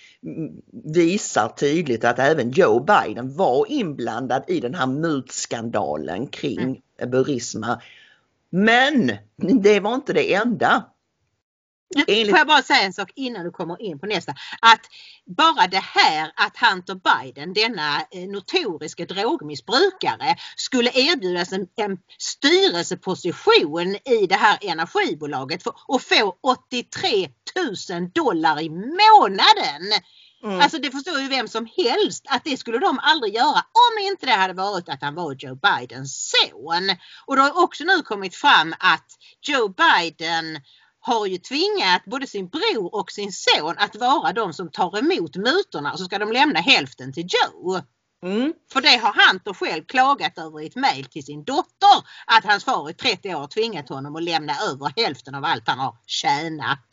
visar tydligt att även Joe Biden var inblandad i den här mutskandalen kring mm. Burisma. Men det var inte det enda. Enligt... Får jag bara säga en sak innan du kommer in på nästa. Att bara det här att Hunter Biden, denna notoriska drogmissbrukare, skulle erbjudas en, en styrelseposition i det här energibolaget för att få åttiotre tusen dollar i månaden. Mm. Alltså det förstår ju vem som helst att det skulle de aldrig göra om inte det hade varit att han var Joe Bidens son. Och det har också nu kommit fram att Joe Biden har ju tvingat både sin bror och sin son att vara de som tar emot mutorna och så ska de lämna hälften till Joe. Mm. För det har Hunter själv klagat över i ett mejl till sin dotter att hans far i trettio år tvingat honom att lämna över hälften av allt han har tjänat.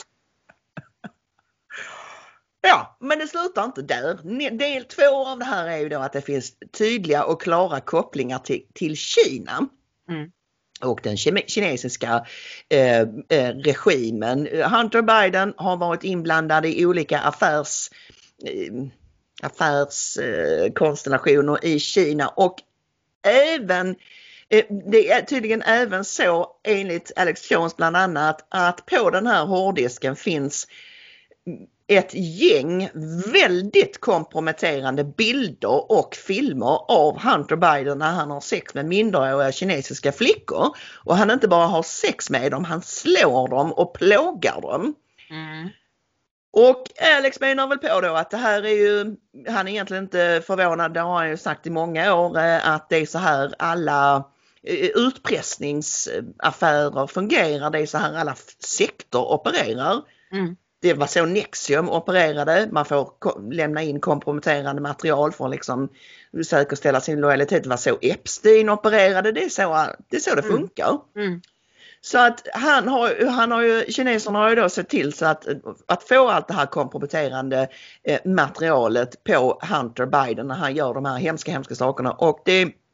Ja, men det slutar inte där. Del två av det här är ju då att det finns tydliga och klara kopplingar till, till Kina. Mm. Och den kinesiska eh, eh, regimen. Hunter Biden har varit inblandad i olika affärs, eh, affärskonstellationer eh, i Kina och även, eh, det är tydligen även så enligt Alex Jones bland annat att på den här hårddisken finns ett gäng väldigt komprometterande bilder och filmer av Hunter Biden när han har sex med minderåriga kinesiska flickor. Och han inte bara har sex med dem, han slår dem och plågar dem. Mm. Och Alex menar väl på då att det här är ju, han är egentligen inte förvånad, det har han ju sagt i många år, att det är så här alla utpressningsaffärer fungerar, det är så här alla sektor opererar. Mm. Det var så Nexium opererade. Man får lämna in komprometterande material för att liksom säkerställa sin lojalitet. Det var så Epstein opererade. Det är så det, är så det funkar. Mm. Mm. Så att han har, han har ju, kineserna har ju då sett till så att, att få allt det här komprometterande eh, materialet på Hunter Biden när han gör de här hemska, hemska sakerna. Och det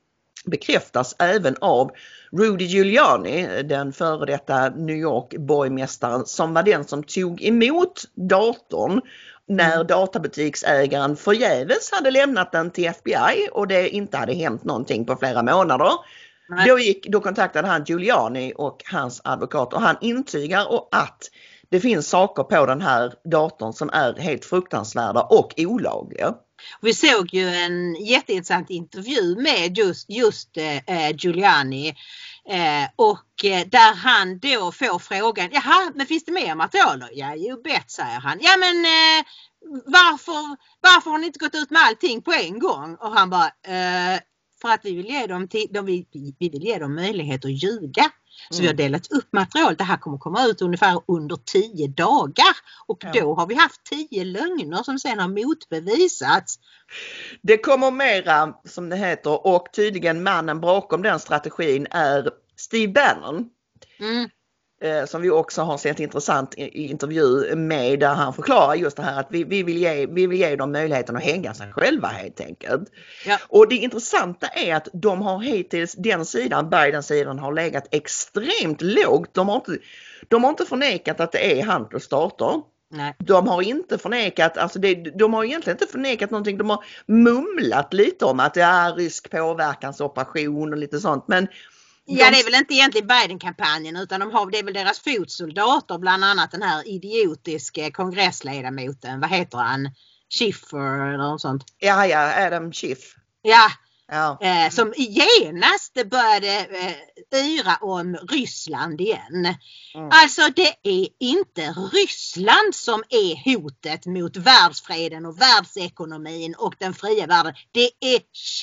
bekräftas även av Rudy Giuliani, den före detta New York-borgmästaren, som var den som tog emot datorn när mm. databutiksägaren förgäves hade lämnat den till F B I och det inte hade hänt någonting på flera månader. Då, gick, då kontaktade han Giuliani och hans advokat och han intygar och att det finns saker på den här datorn som är helt fruktansvärda och olagliga. Vi såg ju en jätteintressant intervju med just, just eh, Giuliani eh, och eh, där han då får frågan, jaha, men finns det mer material då? Ja, ju bett, säger han. Ja, men eh, varför, varför har ni inte gått ut med allting på en gång? Och han bara, eh, för att vi vill ge dem, till, de, vi, vi vill ge dem möjlighet att ljuga. Så mm. vi har delat upp material. Det här kommer komma ut ungefär under tio dagar. Och ja. Då har vi haft tio lögner som sen har motbevisats. Det kommer mera, som det heter, och tydligen mannen bakom den strategin är Steve Bannon. Mm. Eh, som vi också har sett intressant i, i intervju med, där han förklarar just det här att vi, vi, vill, ge, vi vill ge dem möjligheten att hänga sig själva helt enkelt. Ja. Och det intressanta är att de har hittills, den sidan, Biden-sidan, har legat extremt lågt. De har inte, de har inte förnekat att det är Hunters dator. Nej. De har inte förnekat, alltså det, de har egentligen inte förnekat någonting. De har mumlat lite om att det är rysk påverkansoperation och lite sånt, men De... Ja, det är väl inte egentligen Biden-kampanjen utan de har, det är väl deras fotsoldater, bland annat den här idiotiska kongressledamoten, vad heter han? Schiffer eller något sånt. Ja, ja, Adam Schiff. Ja, ja. Eh, som genast började eh, yra om Ryssland igen. Mm. Alltså det är inte Ryssland som är hotet mot världsfreden och världsekonomin och den fria världen. Det är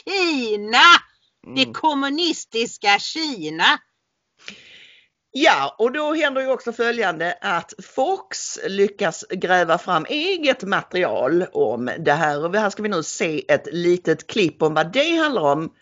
Kina! Det kommunistiska Kina. Ja, och då händer ju också följande att Fox lyckas gräva fram eget material om det här. Och här ska vi nu se ett litet klipp om vad det handlar om.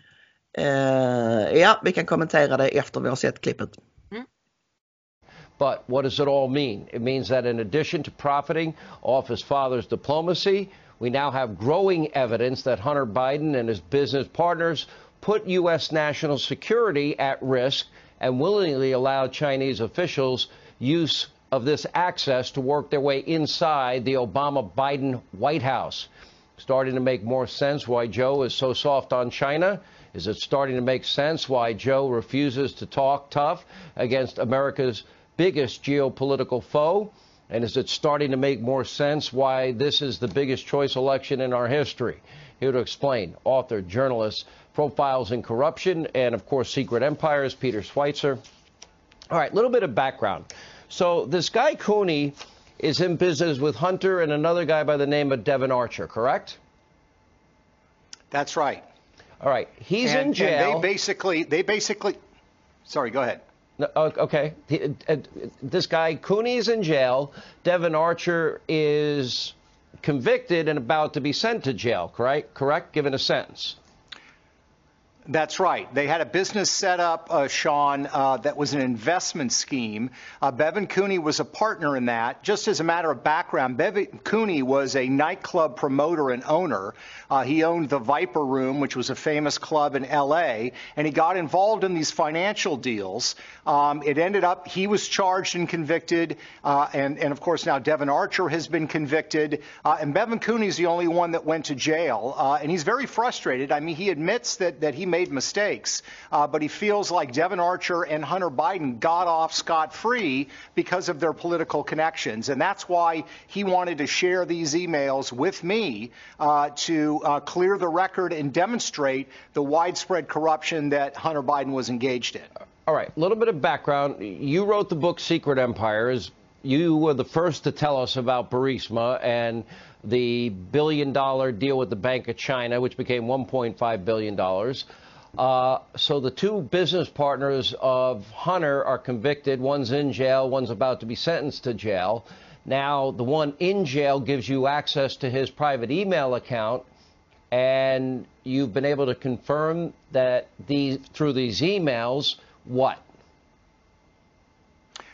Uh, ja, vi kan kommentera det efter vi har sett klippet. Mm. But what does it all mean? It means that in addition to profiting off his father's diplomacy, we now have growing evidence that Hunter Biden and his business partners put U S national security at risk and willingly allowed Chinese officials use of this access to work their way inside the Obama-Biden White House. Starting to make more sense why Joe is so soft on China? Is it starting to make sense why Joe refuses to talk tough against America's biggest geopolitical foe? And is it starting to make more sense why this is the biggest choice election in our history? Here to explain, author, journalist, Profiles in Corruption, and of course Secret Empires, Peter Schweitzer. All right, a little bit of background. So this guy Cooney is in business with Hunter and another guy by the name of Devon Archer, correct? That's right. All right, he's and, in jail. And they basically, they basically, sorry, go ahead. No, okay, he, uh, this guy Cooney is in jail. Devon Archer is convicted and about to be sent to jail, correct? Correct, given a sentence. That's right. They had a business set up, uh, Sean, uh, that was an investment scheme. Uh, Bevan Cooney was a partner in that. Just as a matter of background, Bevan Cooney was a nightclub promoter and owner. Uh, he owned the Viper Room, which was a famous club in L A, and he got involved in these financial deals. Um, it ended up, he was charged and convicted, uh, and, and of course now Devon Archer has been convicted, uh, and Bevan Cooney's the only one that went to jail, uh, and he's very frustrated. I mean, he admits that, that he made mistakes, uh, but he feels like Devon Archer and Hunter Biden got off scot-free because of their political connections. And that's why he wanted to share these emails with me uh, to uh, clear the record and demonstrate the widespread corruption that Hunter Biden was engaged in. All right, a little bit of background. You wrote the book Secret Empires. You were the first to tell us about Burisma and the billion dollar deal with the Bank of China, which became one point five billion dollars. Uh, so the two business partners of Hunter are convicted. One's in jail. One's about to be sentenced to jail. Now, the one in jail gives you access to his private email account, and you've been able to confirm that these, through these emails, what?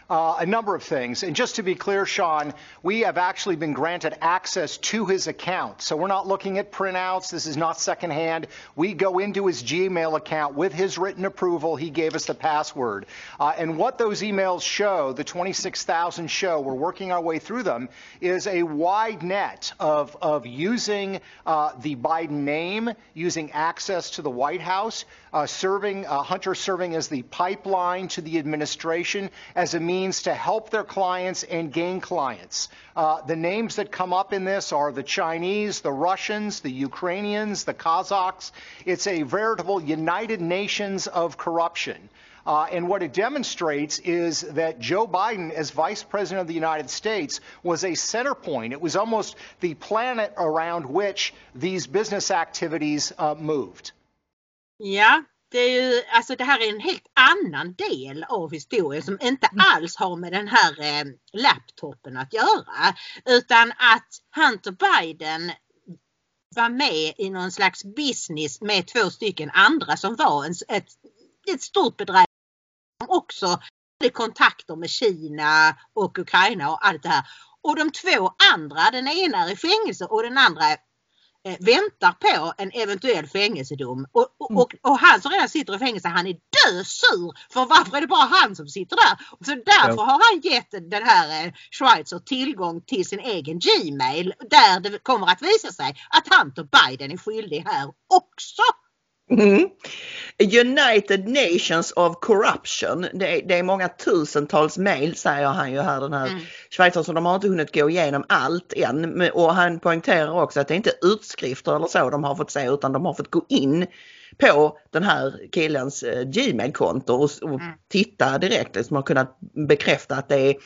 Uh, a number of things. And just to be clear, Sean, we have actually been granted access to his account. So we're not looking at printouts. This is not secondhand. We go into his Gmail account with his written approval. He gave us the password. Uh, and what those emails show, the twenty-six thousand show, we're working our way through them, is a wide net of, of using uh, the Biden name, using access to the White House, uh, serving, uh, Hunter serving as the pipeline to the administration as a means to help their clients and gain clients. Uh, the names that come up in this are the Chinese, the Russians, the Ukrainians, the Kazakhs. It's a veritable United Nations of corruption. Uh, and what it demonstrates is that Joe Biden, as Vice President of the United States, was a center point. It was almost the planet around which these business activities uh, moved. Ja. Det är ju, alltså det här är en helt annan del av historien som inte alls har med den här eh, laptopen att göra. Utan att Hunter Biden var med i någon slags business med två stycken andra som var en, ett, ett stort bedrägeri. Också hade kontakter med Kina och Ukraina och allt det här. Och de två andra, den ena är i fängelse och den andra väntar på en eventuell fängelsedom. Och, och, och, och han som redan sitter i fängelse, han är dösur. För varför är det bara han som sitter där? Så därför har han gett den här Schweizer tillgång till sin egen Gmail. Där det kommer att visa sig att Hunter Biden är skyldig här också. Mm. United Nations of Corruption. Det är, det är många tusentals mejl, säger han ju här, den här mm. Schweizer, så de har inte hunnit gå igenom allt än. Och han poängterar också att det inte är utskrifter eller så de har fått se, utan de har fått gå in på den här killens eh, Gmail-konto och, och mm. titta direkt, liksom har kunnat bekräfta att det är,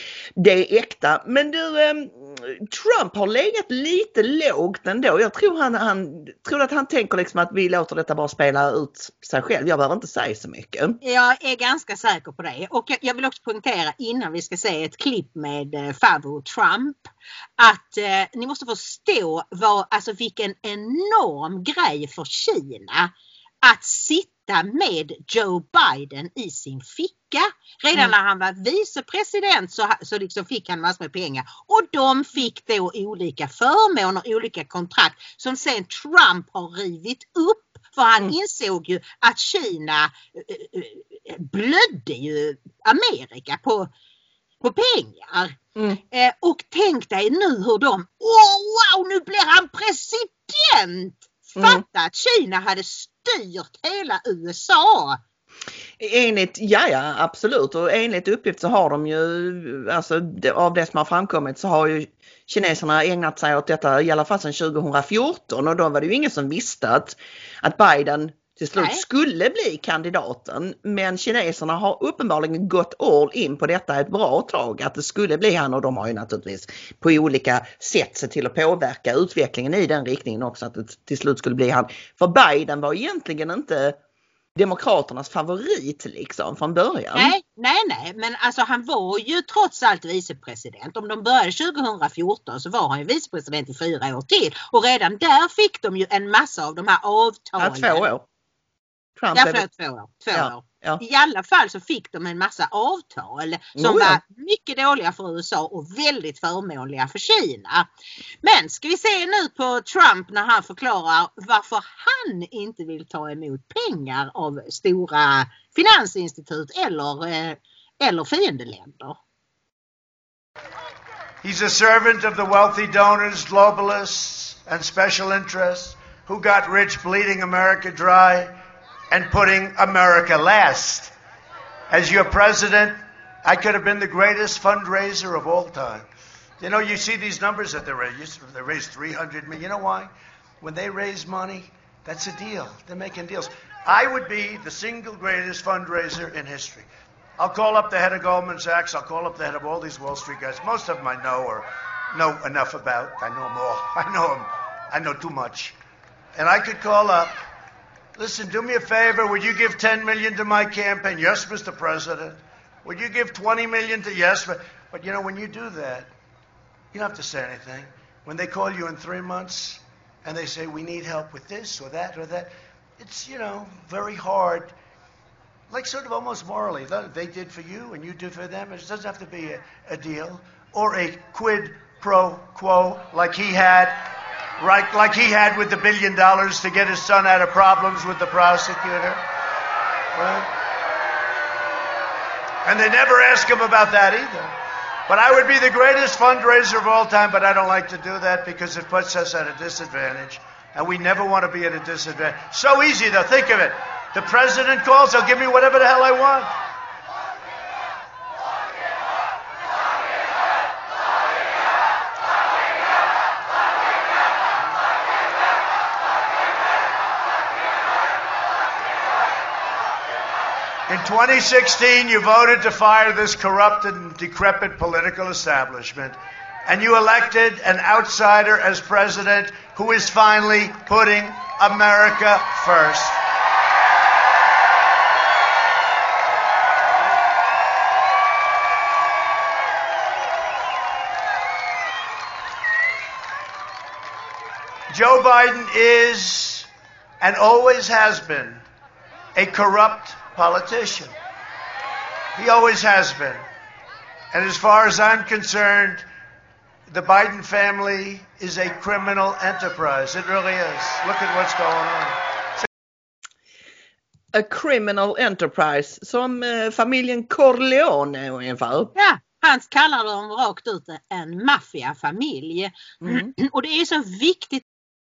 det är äkta. Men du, eh, Trump har legat lite lågt ändå. Jag tror, han, han, tror att han tänker liksom att vi låter detta bara spela ut sig själv. Jag behöver inte säga så mycket. Jag är ganska säker på det. Och jag, jag vill också poängtera innan vi ska se ett klipp med eh, Favre Trump att eh, ni måste förstå vad, alltså vilken enorm grej för Kina att sitta med Joe Biden i sin ficka. Redan mm. när han var vicepresident så, så liksom fick han massor med pengar. Och de fick då olika förmåner, olika kontrakt som sen Trump har rivit upp. För han mm. insåg ju att Kina äh, äh, blödde ju Amerika på, på pengar. Mm. Eh, och tänk dig nu hur de, oh, wow, nu blir han president! Fatta mm. att Kina hade styrt hela U S A. Enligt, ja ja absolut, och enligt uppgift så har de ju, alltså det, av det som har framkommit så har ju kineserna ägnat sig åt detta i alla fall sedan tjugo fjorton, och då var det ju ingen som visste att, att Biden till slut Nej. skulle bli kandidaten, men kineserna har uppenbarligen gått all in på detta ett bra tag, att det skulle bli han, och de har ju naturligtvis på olika sätt sett till att påverka utvecklingen i den riktningen också, att det till slut skulle bli han. För Biden var egentligen inte demokraternas favorit liksom från början. Nej, nej, nej, men alltså han var ju trots allt vicepresident. Om de började tjugo fjorton så var han ju vicepresident i fyra år till, och redan där fick de ju en massa av de här avtalen. Ja, två år. Trump ja, för två år. Två ja, år. Ja. I alla fall så fick de en massa avtal som oh, ja. var mycket dåliga för U S A och väldigt förmånliga för Kina. Men ska vi se nu på Trump när han förklarar varför han inte vill ta emot pengar av stora finansinstitut eller, eller fiendeländer. He's a servant of the wealthy donors, globalists and special interests who got rich bleeding America dry and putting America last. As your president, I could have been the greatest fundraiser of all time. You know, you see these numbers that they raise. They raised three hundred million. You know why? When they raise money, that's a deal. They're making deals. I would be the single greatest fundraiser in history. I'll call up the head of Goldman Sachs. I'll call up the head of all these Wall Street guys. Most of them I know or know enough about. I know them all. I know them. I know too much. And I could call up. Listen, do me a favor. Would you give ten million to my campaign? Yes, Mister President. Would you give twenty million to yes? But, but you know, when you do that, you don't have to say anything. When they call you in three months and they say, we need help with this or that or that, it's, you know, very hard like sort of almost morally. They did for you and you did for them. It doesn't have to be a, a deal or a quid pro quo like he had, right? Like he had with the billion dollars to get his son out of problems with the prosecutor, right? And they never ask him about that either. But I would be the greatest fundraiser of all time, but I don't like to do that because it puts us at a disadvantage. And we never want to be at a disadvantage. So easy though, think of it. The president calls, he'll give me whatever the hell I want. In twenty sixteen, you voted to fire this corrupted and decrepit political establishment. And you elected an outsider as president who is finally putting America first. Joe Biden is, and always has been, a corrupt politician. He always has been. And as far as I'm concerned, the Biden family is a criminal enterprise. It really is. Look at what's going on. A criminal enterprise, som eh, familjen Corleone ungefär. Ja, han kallar dem rakt ut en maffiafamilj. Mm. Och det är så viktigt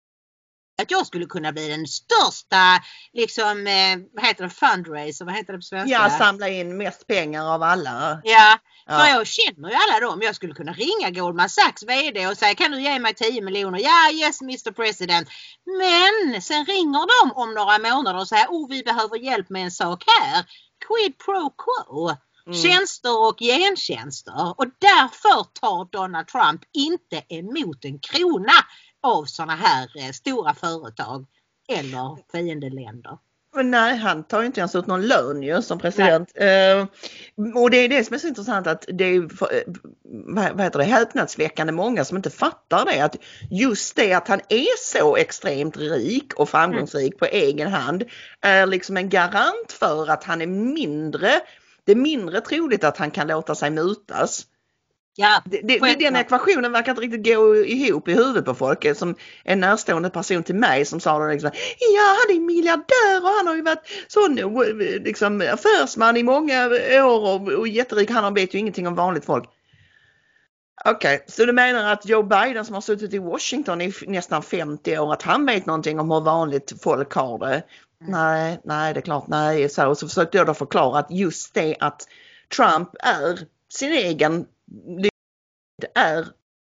att jag skulle kunna bli den största, liksom, eh, vad heter det, fundraiser, vad heter det på svenska? Ja, samla in mest pengar av alla. Ja, för Ja. jag känner ju alla dem. Jag skulle kunna ringa Goldman Sachs vd och säga, kan du ge mig tio miljoner? Ja, yes mister President. Men sen ringer de om några månader och säger, oh vi behöver hjälp med en sak här. Quid pro quo. Mm. Tjänster och gentjänster. Och därför tar Donald Trump inte emot en krona av såna här eh, stora företag eller fiendeländer. Nej, han tar ju inte ens ut någon lön ju som president. Uh, och det är det som är så intressant att det är för, vad, vad heter det, häpnadsväckande många som inte fattar det. Att just det att han är så extremt rik och framgångsrik mm. på egen hand är liksom en garant för att han är mindre, det är mindre troligt att han kan låta sig mutas. Ja, det, det, den ekvationen verkar inte riktigt gå ihop i huvudet på folk. Som en närstående person till mig som sa då liksom, ja han är miljardär och han har ju varit sån liksom, affärsman i många år och, och jätterik, han vet ju ingenting om vanligt folk. Okej, okay, så du menar att Joe Biden som har suttit i Washington i nästan femtio år, att han vet någonting om hur vanligt folk har det? Mm. Nej, nej det är klart, nej. Så, och så försökte jag då förklara att just det att Trump är sin egen, det är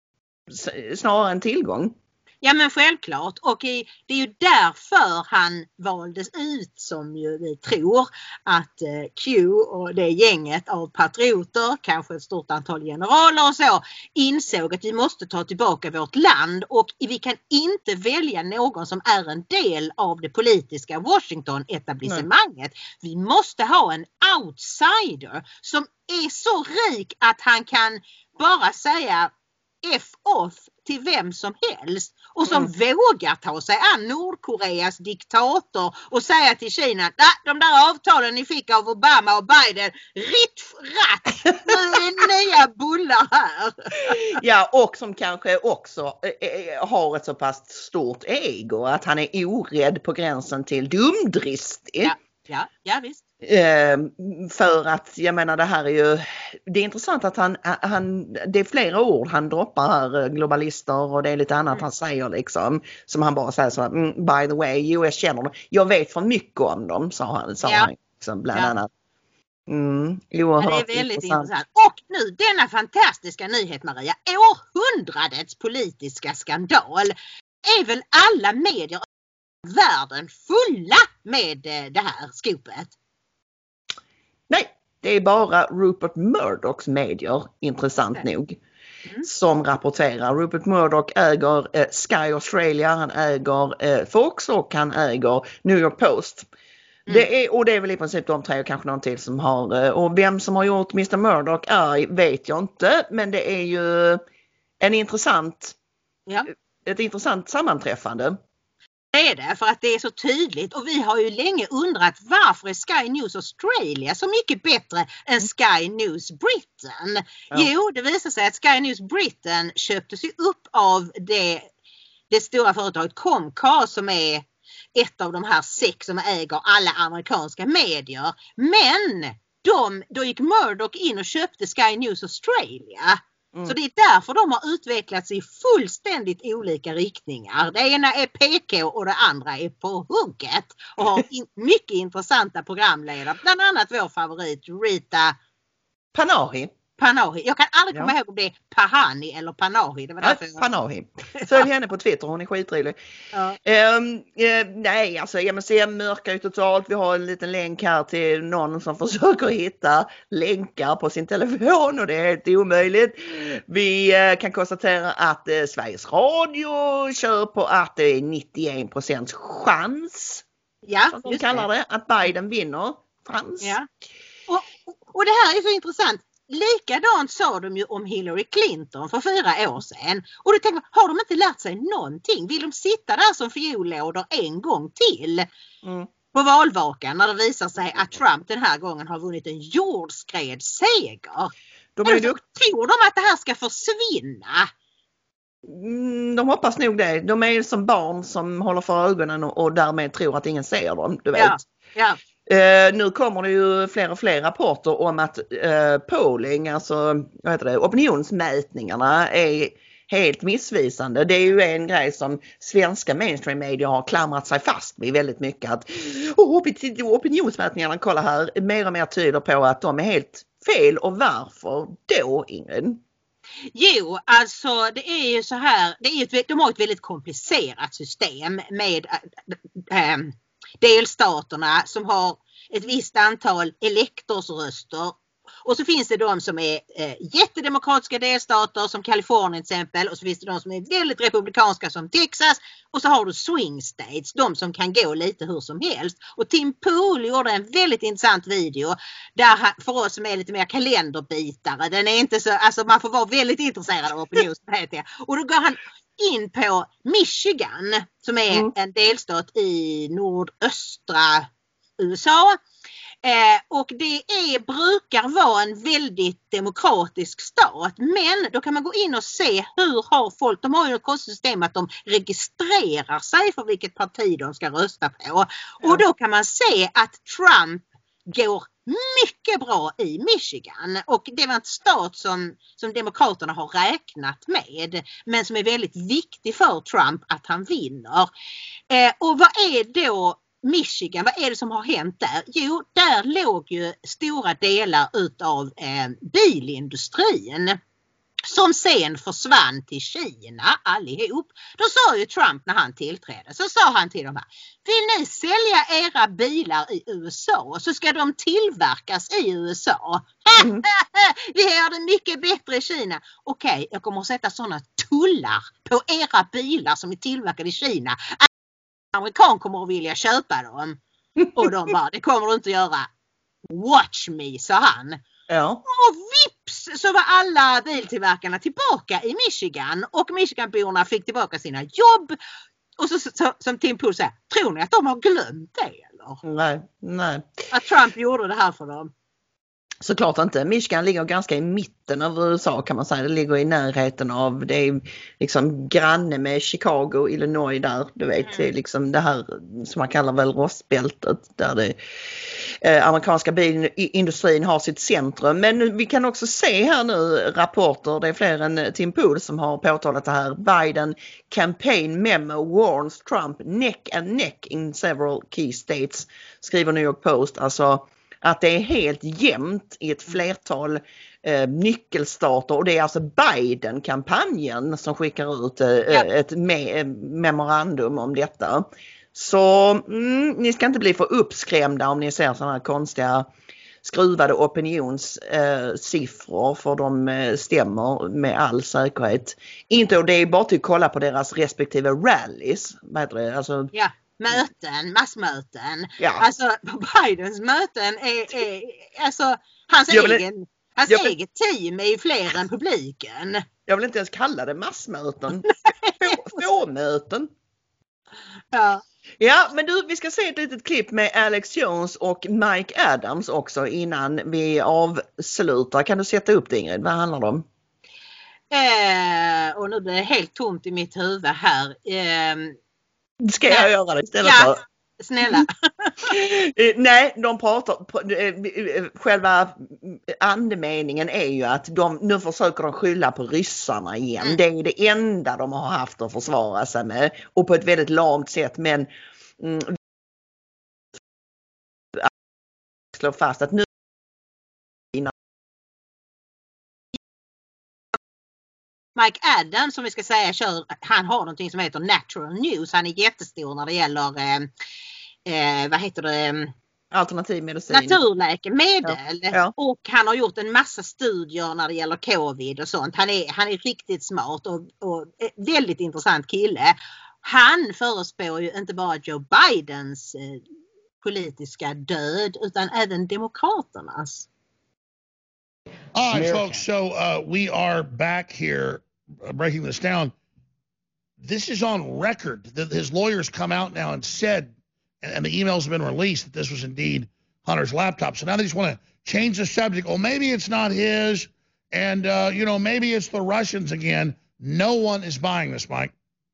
snarare en tillgång. Ja men självklart, och i, det är ju därför han valdes ut, som ju vi tror att eh, Q och det gänget av patrioter, kanske ett stort antal generaler och så, insåg att vi måste ta tillbaka vårt land och vi kan inte välja någon som är en del av det politiska Washington-etablissemanget. Vi måste ha en outsider som är så rik att han kan bara säga F off till vem som helst och som mm. vågar ta sig an Nordkoreas diktator och säga till Kina att de där avtalen ni fick av Obama och Biden, ritt ratt, nu är nya bullar här. Ja, och som kanske också eh, har ett så pass stort ego att han är orädd på gränsen till dumdristig. Ja, ja, ja visst. Eh, för att jag menar det här är ju, det är intressant att han, han det är flera ord han droppar här, globalister och det är lite annat mm. han säger liksom, som han bara säger så att mm, by the way, U S känner dem, jag vet för mycket om dem, sa han, sa ja. han liksom, bland ja. annat. Mm, ja, det är väldigt intressant. intressant. Och nu denna fantastiska nyhet Maria, århundradets politiska skandal, är väl alla medier i världen fulla med det här skopet? Nej, det är bara Rupert Murdochs medier, intressant mm. nog, mm. som rapporterar. Rupert Murdoch äger eh, Sky Australia, han äger eh, Fox och han äger New York Post. Mm. Det är, och det är väl i princip de tre och kanske någon till som har, eh, och vem som har gjort mister Murdoch är, vet jag inte, men det är ju en intressant, ja. ett intressant sammanträffande. Det är det, för att det är så tydligt, och vi har ju länge undrat varför är Sky News Australia så mycket bättre än Sky News Britain? Ja. Jo, det visar sig att Sky News Britain köptes ju upp av det, det stora företaget Comcast som är ett av de här sex som äger alla amerikanska medier. Men de, då gick Murdoch in och köpte Sky News Australia. Mm. Så det är därför de har utvecklats i fullständigt olika riktningar. Det ena är P K och det andra är på hugget. Och har in, mycket intressanta programledare. Bland annat vår favorit Rita Panahi. Panahi. Jag kan aldrig komma ja. ihåg om det är Pahani eller Panahi. Det var därför ja, Panahi. Följ henne på Twitter, hon är skitrolig. Ja. Um, uh, nej, alltså M S M mörkar ju totalt. Vi har en liten länk här till någon som försöker hitta länkar på sin telefon och det är helt omöjligt. Vi uh, kan konstatera att uh, Sveriges Radio kör på att det är nittioen procent chans. Ja, som de kallar det. det. Att Biden vinner. Chans. Ja. Och, och, och det här är så intressant. Likadant sa de ju om Hillary Clinton för fyra år sedan. Och då tänker man, har de inte lärt sig någonting? Vill de sitta där som fiollådor en gång till mm. på valvakan när det visar sig att Trump den här gången har vunnit en jordskredsseger? De är du... Tror de att det här ska försvinna? Mm, de hoppas nog det. De är som barn som håller för ögonen och, och därmed tror att ingen ser dem, du vet. Ja, ja. Uh, nu kommer det ju fler och fler rapporter om att uh, polling, alltså vad heter det, opinionsmätningarna är helt missvisande. Det är ju en grej som svenska mainstream media har klamrat sig fast vid väldigt mycket. Att oh, opinionsmätningarna, kolla här, mer och mer tyder på att de är helt fel. Och varför då, Ingrid? Jo, alltså det är ju så här, det är ett, de har ett väldigt komplicerat system med äh, äh, delstaterna som har ett visst antal elektorsröster. Och så finns det de som är eh, jättedemokratiska delstater som Kalifornien till exempel. Och så finns det de som är väldigt republikanska som Texas. Och så har du swing states, de som kan gå lite hur som helst. Och Tim Pool gjorde en väldigt intressant video där han, för oss som är lite mer kalenderbitare. Den är inte så, alltså man får vara väldigt intresserad av opinionsmätningar. Och då går han in på Michigan som är mm. en delstat i nordöstra U S A. Eh, och det är, brukar vara en väldigt demokratisk stat, men då kan man gå in och se hur har folk, de har ju ett konstigt system att de registrerar sig för vilket parti de ska rösta på. Ja. Och då kan man se att Trump går mycket bra i Michigan och det var en stat som, som demokraterna har räknat med men som är väldigt viktig för Trump att han vinner. Eh, och vad är då Michigan, vad är det som har hänt där? Jo, där låg ju stora delar utav eh, bilindustrin som sen försvann till Kina allihop. Då sa ju Trump när han tillträdde, så sa han till dem här, vill ni sälja era bilar i U S A så ska de tillverkas i U S A. Mm. Vi har det mycket bättre i Kina. Okej, jag kommer att sätta sådana tullar på era bilar som är tillverkade i Kina. Amerikan kommer att vilja köpa dem. Och de bara, det kommer du inte göra. Watch me, sa han. Ja. Och vips så var alla biltillverkarna tillbaka i Michigan. Och Michiganborna fick tillbaka sina jobb. Och så, så som Tim Pool säger, tror ni att de har glömt det eller? Nej, nej. Att Trump gjorde det här för dem. Såklart inte. Michigan ligger ganska i mitten av U S A kan man säga. Det ligger i närheten av, det är liksom granne med Chicago, Illinois där. Du vet, mm. det är liksom det här som man kallar väl rostbältet där det eh, amerikanska bilindustrin har sitt centrum. Men vi kan också se här nu rapporter, det är fler än Tim Pool som har påtalat det här. Biden campaign memo warns Trump neck and neck in several key states, skriver New York Post. Alltså att det är helt jämnt i ett flertal eh, nyckelstater och det är alltså Biden-kampanjen som skickar ut eh, ja. ett me- memorandum om detta. Så mm, ni ska inte bli för uppskrämda om ni ser sådana här konstiga skruvade opinionssiffror eh, för de eh, stämmer med all säkerhet. Inte, och det är bara till att kolla på deras respektive rallies. Vad heter det? Alltså, ja. Möten, massmöten. Ja. Alltså Bidens möten är, är alltså hans, vill, egen, hans vill, eget team är ju fler än publiken. Jag vill inte ens kalla det massmöten. Få, få möten. Ja. Ja, men du, vi ska se ett litet klipp med Alex Jones och Mike Adams också innan vi avslutar. Kan du sätta upp det, Ingrid? Vad handlar det om? Eh, och nu blir det helt tomt i mitt huvud här. Eh, Ska jag göra det istället? Ja, snälla. Nej, de pratar, själva andemeningen är ju att de, nu försöker de skylla på ryssarna igen. Mm. Det är det enda de har haft att försvara sig med och på ett väldigt lamt sätt, men mm, slår fast att nu Mike Adams, som vi ska säga, kör, han har någonting som heter Natural News. Han är jättestor när det gäller eh, eh, vad heter det? Alternativ medicin. Naturläkemedel. Ja. Ja. Och han har gjort en massa studier när det gäller covid och sånt. Han är, han är riktigt smart och, och väldigt intressant kille. Han förespår ju inte bara Joe Bidens eh, politiska död utan även demokraternas. All right, folks, so uh, we are back here uh, breaking this down. This is on record. That his lawyers come out now and said, and, and the emails have been released, that this was indeed Hunter's laptop. So now they just want to change the subject. Well, maybe it's not his, and, uh, you know, maybe it's the Russians again. No one is buying this, Mike.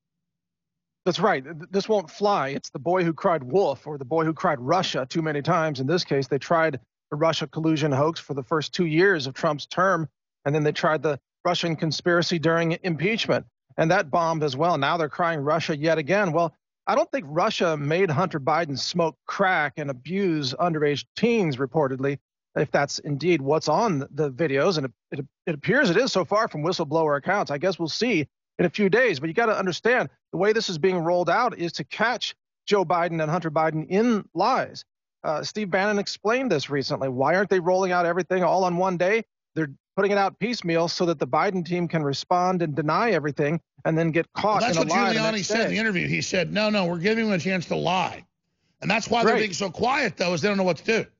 That's right. This won't fly. It's the boy who cried wolf or the boy who cried Russia too many times. In this case, they tried the Russia collusion hoax for the first two years of Trump's term, and then they tried the Russian conspiracy during impeachment, and that bombed as well. Now they're crying Russia yet again. Well, I don't think Russia made Hunter Biden smoke crack and abuse underage teens, reportedly, if that's indeed what's on the videos, and it, it, it appears it is so far from whistleblower accounts. I guess we'll see in a few days, but you got to understand the way this is being rolled out is to catch Joe Biden and Hunter Biden in lies. Uh, Steve Bannon explained this recently. Why aren't they rolling out everything all on one day? They're putting it out piecemeal so that the Biden team can respond and deny everything and then get caught well, in a lie. That's what Giuliani said in the interview. He said, no, no, we're giving them a chance to lie. And that's why right. they're being so quiet, though, is they don't know what to do.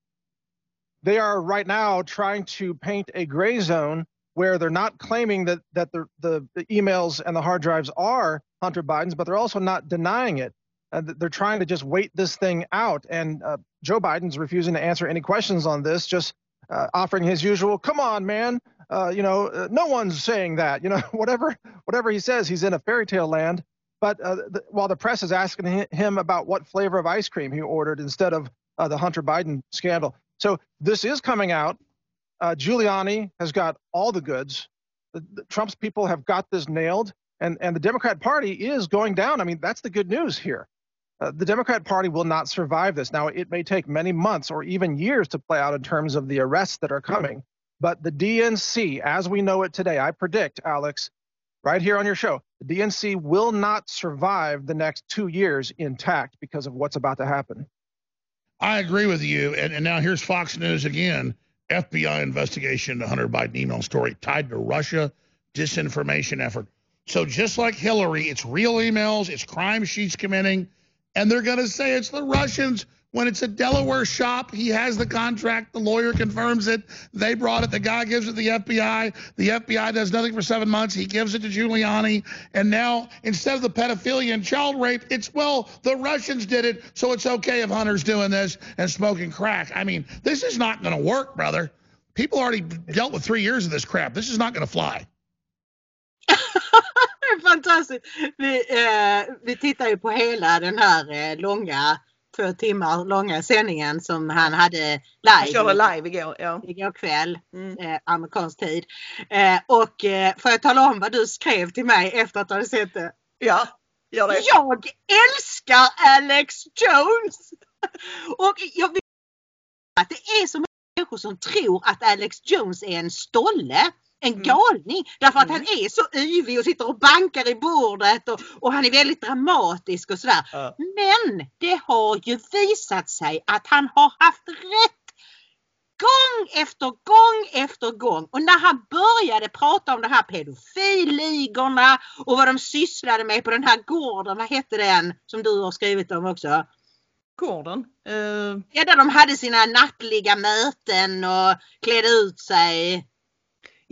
They are right now trying to paint a gray zone where they're not claiming that, that the, the, the emails and the hard drives are Hunter Biden's, but they're also not denying it. Uh, they're trying to just wait this thing out. And uh, Joe Biden's refusing to answer any questions on this, just uh, offering his usual, come on, man. Uh, you know, uh, no one's saying that, you know, whatever, whatever he says, he's in a fairy tale land. But uh, the, while the press is asking him about what flavor of ice cream he ordered instead of uh, the Hunter Biden scandal. So this is coming out. Uh, Giuliani has got all the goods. The, the, Trump's people have got this nailed. And, and the Democrat Party is going down. I mean, that's the good news here. Uh, the Democrat Party will not survive this. Now, it may take many months or even years to play out in terms of the arrests that are coming. But the D N C, as we know it today, I predict, Alex, right here on your show, the D N C will not survive the next two years intact because of what's about to happen. I agree with you. And, and now here's Fox News again. F B I investigation into Hunter Biden email story tied to Russia disinformation effort. So just like Hillary, it's real emails, it's crime she's committing, and they're going to say it's the Russians when it's a Delaware shop. He has the contract. The lawyer confirms it. They brought it. The guy gives it to the F B I. The F B I does nothing for seven months. He gives it to Giuliani. And now, instead of the pedophilia and child rape, it's, well, the Russians did it, so it's okay if Hunter's doing this and smoking crack. I mean, this is not going to work, brother. People already dealt with three years of this crap. This is not going to fly. Fantastiskt. Vi, eh, vi tittar ju på hela den här eh, långa, två timmar långa sändningen som han hade live. Han körde live igår, ja. Igår kväll, mm. eh, amerikansk tid. Eh, och eh, får jag tala om vad du skrev till mig efter att du hade sett det? Ja, gör det. Jag älskar Alex Jones! Och jag vill att det är så många människor som tror att Alex Jones är en stolle. En galning, därför att mm. han är så yvig och sitter och bankar i bordet och, och han är väldigt dramatisk och sådär. Ja. Men det har ju visat sig att han har haft rätt gång efter gång efter gång. Och när han började prata om de här pedofilligorna och vad de sysslade med på den här gården, vad hette den som du har skrivit om också? Gården? Uh... Ja, där de hade sina nattliga möten och klädde ut sig.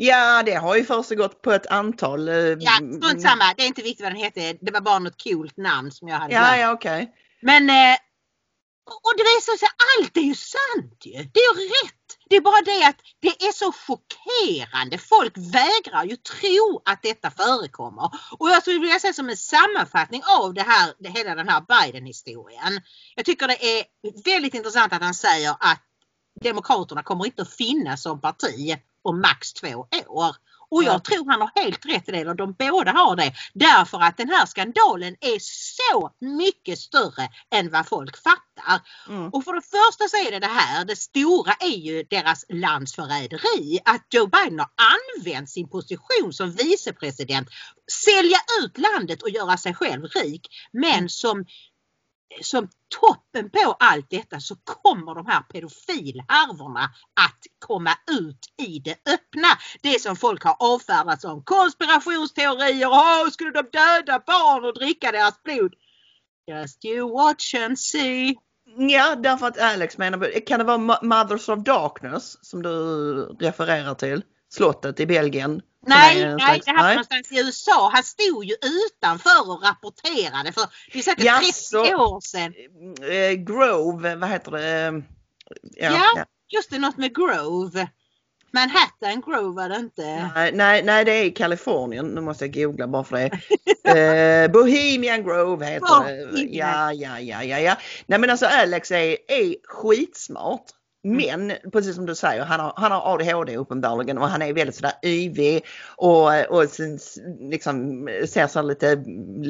Ja, det har ju försiggått på ett antal... Eh, ja, strunt samma. Det är inte viktigt vad den heter. Det var bara något coolt namn som jag hade Ja, ja, okej. Okay. Men... Eh, och det visar sig, allt är ju sant ju. Det är ju rätt. Det är bara det att det är så chockerande. Folk vägrar ju tro att detta förekommer. Och jag skulle vilja säga som en sammanfattning av det här, det, hela den här Biden-historien. Jag tycker det är väldigt intressant att han säger att Demokraterna kommer inte att finnas som parti om max två år. Och jag tror han har helt rätt i det, och de båda har det. Därför att den här skandalen är så mycket större än vad folk fattar. Mm. Och för det första så är det det här, det stora är ju deras landsförräderi. Att Joe Biden har använt sin position som vicepresident, sälja ut landet och göra sig själv rik. Men mm. som... som toppen på allt detta så kommer de här pedofilhärvorna att komma ut i det öppna. Det som folk har avfärdat som konspirationsteorier. Åh, skulle de döda barn och dricka deras blod? Just you watch and see. Ja, därför att Alex menar, kan det vara Mothers of Darkness som du refererar till? Slottet i Belgien? Nej, nej, slags, det här var någonstans i U S A. Han stod ju utanför och rapporterade för det är säkert trettio år sedan. Eh, Grove, vad heter det? Ja, ja, ja, just det, något med Grove. Manhattan Grove var det inte. Nej, nej, nej, det är i Kalifornien. Nu måste jag googla bara för det. eh, Bohemian Grove heter Bohemian. det. Ja, ja, ja, ja, ja. Nej, men alltså Alex är, är skitsmart. Men precis som du säger, han har, han har A D H D uppenbarligen och han är väldigt sådär yvig och, och liksom ser så lite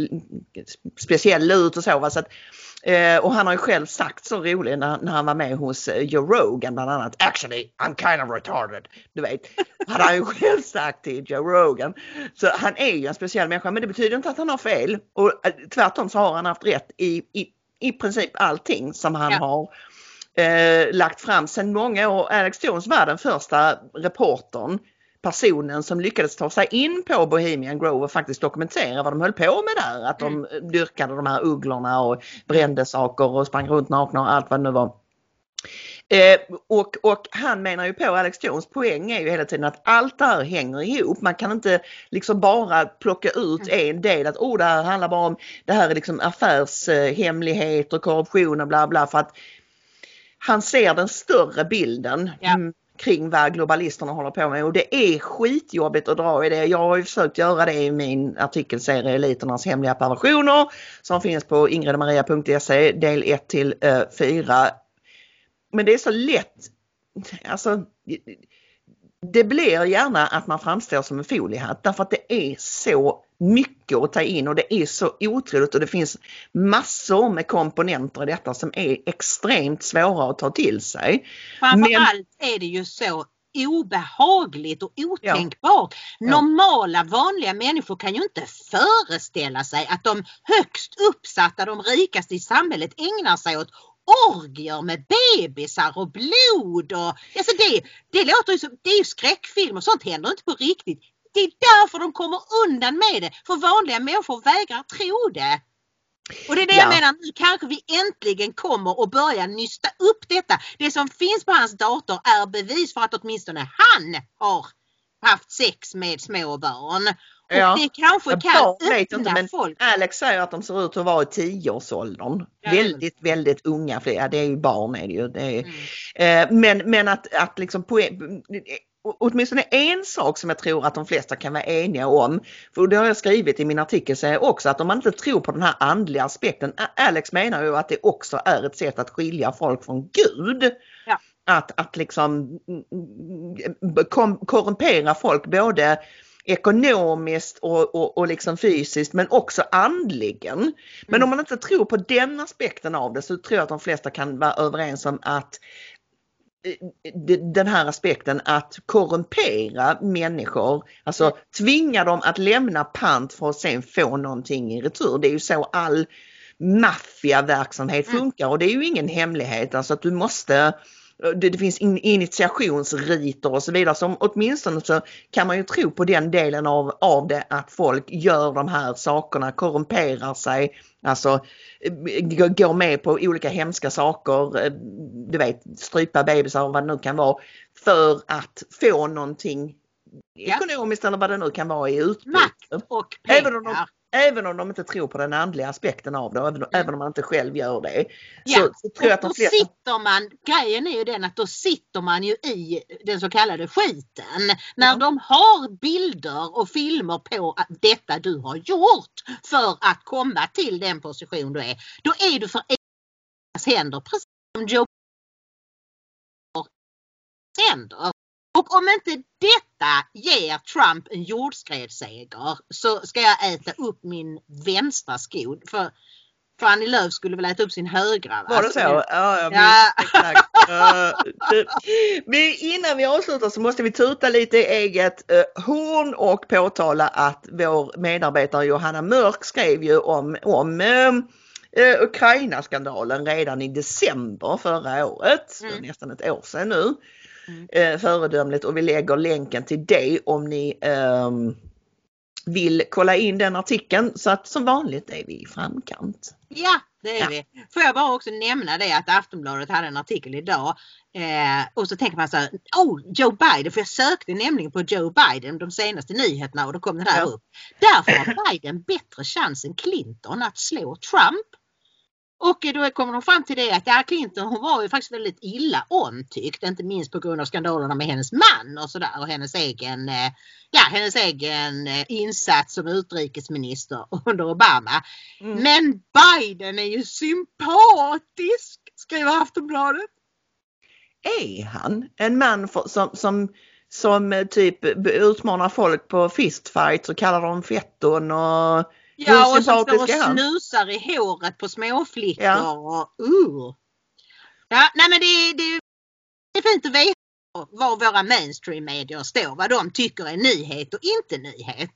speciell ut och så. Va? Så att, eh, och han har ju själv sagt så roligt när, när han var med hos Joe Rogan bland annat. Actually, I'm kind of retarded. Du vet, han har ju själv sagt till Joe Rogan. Så han är ju en speciell människa, men det betyder inte att han har fel. Och tvärtom så har han haft rätt i, i, i princip allting som han ja. har Eh, lagt fram sedan många år. Alex Jones var den första reportern, personen som lyckades ta sig in på Bohemian Grove och faktiskt dokumentera vad de höll på med där. Att de mm. dyrkade de här ugglorna och brände saker och sprang runt nakna och allt vad det nu var. Eh, och, och han menar ju på, Alex Jones poäng är ju hela tiden att allt det här hänger ihop. Man kan inte liksom bara plocka ut en del att oh, det här handlar bara om det här är liksom affärshemligheter, korruption och bla bla, för att han ser den större bilden ja. kring vad globalisterna håller på med, och det är skitjobbigt att dra i det. Jag har ju försökt göra det i min artikelserie Eliternas hemliga perversioner som finns på ingridmaria punkt se del ett till fyra. Men det är så lätt, alltså det blir gärna att man framstår som en foliehatt därför att det är så mycket att ta in och det är så otroligt och det finns massor med komponenter i detta som är extremt svåra att ta till sig. Framförallt Men... är det ju så obehagligt och otänkbart. Ja. Normala vanliga människor kan ju inte föreställa sig att de högst uppsatta, de rikaste i samhället ägnar sig åt orgier med bebisar och blod och alltså det, det låter ju som, det är ju skräckfilm och sånt händer inte på riktigt. Det är därför de kommer undan med det, för vanliga människor vägrar tro det. Och det är det ja. jag menar, nu kanske vi äntligen kommer att börja nysta upp detta. Det som finns på hans dator är bevis för att åtminstone han har haft sex med små barn. Och ja. det kanske jag kan öppna vet inte, men folk. Alex säger att de ser ut att vara i tioårsåldern. Ja, väldigt, väldigt unga. För ja, det är ju barn är det ju. Det är, mm. eh, men, men att, att liksom på, åtminstone en sak som jag tror att de flesta kan vara eniga om, för det har jag skrivit i min artikel, så är också att om man inte tror på den här andliga aspekten, Alex menar ju att det också är ett sätt att skilja folk från Gud. Ja. Att, att liksom kom, korrumpera folk både ekonomiskt och, och, och liksom fysiskt men också andligen. Men mm. om man inte tror på den aspekten av det så tror jag att de flesta kan vara överens om att den här aspekten att korrumpera människor, alltså mm. tvinga dem att lämna pant för att sen få någonting i retur. Det är ju så all maffiaverksamhet funkar och det är ju ingen hemlighet. Alltså att du måste Det, det finns in, initiationsriter och så vidare, som åtminstone så kan man ju tro på den delen av, av det, att folk gör de här sakerna, korrumperar sig, alltså går med på olika hemska saker, du vet, strypa bebisar och vad det nu kan vara, för att få någonting Ja. ekonomiskt eller vad det nu kan vara i utbyte. Makt och pengar. Även om, de, även om de inte tror på den andliga aspekten av det, även, mm. även om man inte själv gör det. Ja, så, så tror jag att de då flesta... sitter man, grejen är ju den att då sitter man ju i den så kallade skiten. När Ja. de har bilder och filmer på att detta du har gjort för att komma till den position du är. Då är du för deras händer, precis som Joe händer. Och om inte detta ger Trump en jordskredsseger så ska jag äta upp min vänstra sko. För, för Annie Lööf skulle väl äta upp sin högra. Va? Var det så? Ja, jag Ja. exakt. uh, vi, innan vi avslutar så måste vi tuta lite i eget uh, horn och påtala att vår medarbetare Johanna Mörk skrev ju om, om uh, uh, Ukraina-skandalen redan i december förra året. Mm. Nästan ett år sedan nu. Mm. Eh, föredömligt, och vi lägger länken till det om ni eh, vill kolla in den artikeln, så att som vanligt är vi i framkant. Ja, det är ja. vi. Får jag bara också nämna det att Aftonbladet hade en artikel idag eh, och så tänker man så här, oh, Joe Biden, för jag sökte nämligen på Joe Biden de senaste nyheterna och då kom det här ja. upp. Därför har Biden bättre chans än Clinton att slå Trump. Och då kommer de fram till det att ja, Clinton, hon var ju faktiskt väldigt illa omtyckt, inte minst på grund av skandalerna med hennes man och sådär, och hennes egen, ja, hennes egen insats som utrikesminister under Obama. Mm. Men Biden är ju sympatisk, skriver Aftonbladet. Är han en man för, som, som, som typ utmanar folk på fistfights och kallar dem fetton och... Ja, och som står och snusar i håret på småflickor. Ja. Och, uh. ja, nej men det, det, det är fint att veta var våra mainstream-medier står. Vad de tycker är nyhet och inte nyhet.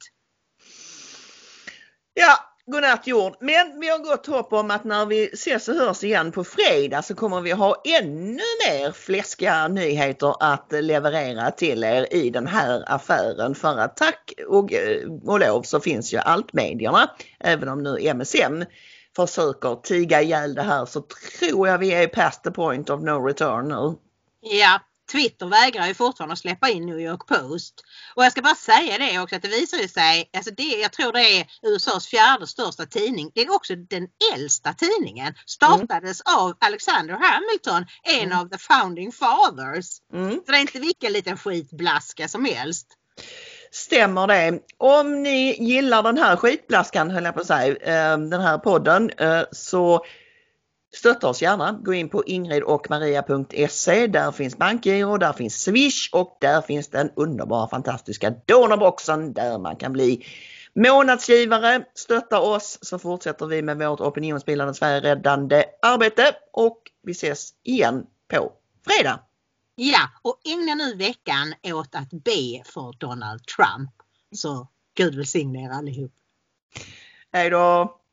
Ja, godnatt jord. Men vi har gott hopp om att när vi ses och hörs igen på fredag så kommer vi ha ännu mer fläskiga nyheter att leverera till er i den här affären. För att tack och, och lov så finns ju allt medierna. Även om nu M S M försöker tiga ihjäl det här, så tror jag vi är past the point of no return nu. Ja. Twitter vägrar ju fortfarande att släppa in New York Post. Och jag ska bara säga det också, att det visar ju sig, alltså det, jag tror det är U S A:s fjärde största tidning. Det är också den äldsta tidningen. Startades mm. av Alexander Hamilton, en mm. av the founding fathers. Mm. Så det är inte vilken liten skitblaska som helst. Stämmer det. Om ni gillar den här skitblaskan, höll jag på att säga, den här podden, så stötta oss gärna. Gå in på ingrid och maria punkt se. Där finns bankgiro, där finns Swish och där finns den underbara fantastiska donorboxen där man kan bli månadsgivare. Stötta oss så fortsätter vi med vårt opinionsbildande Sverige-räddande arbete, och vi ses igen på fredag. Ja, och ägna nu veckan åt att be för Donald Trump. Så Gud välsigne er allihop. Hej då!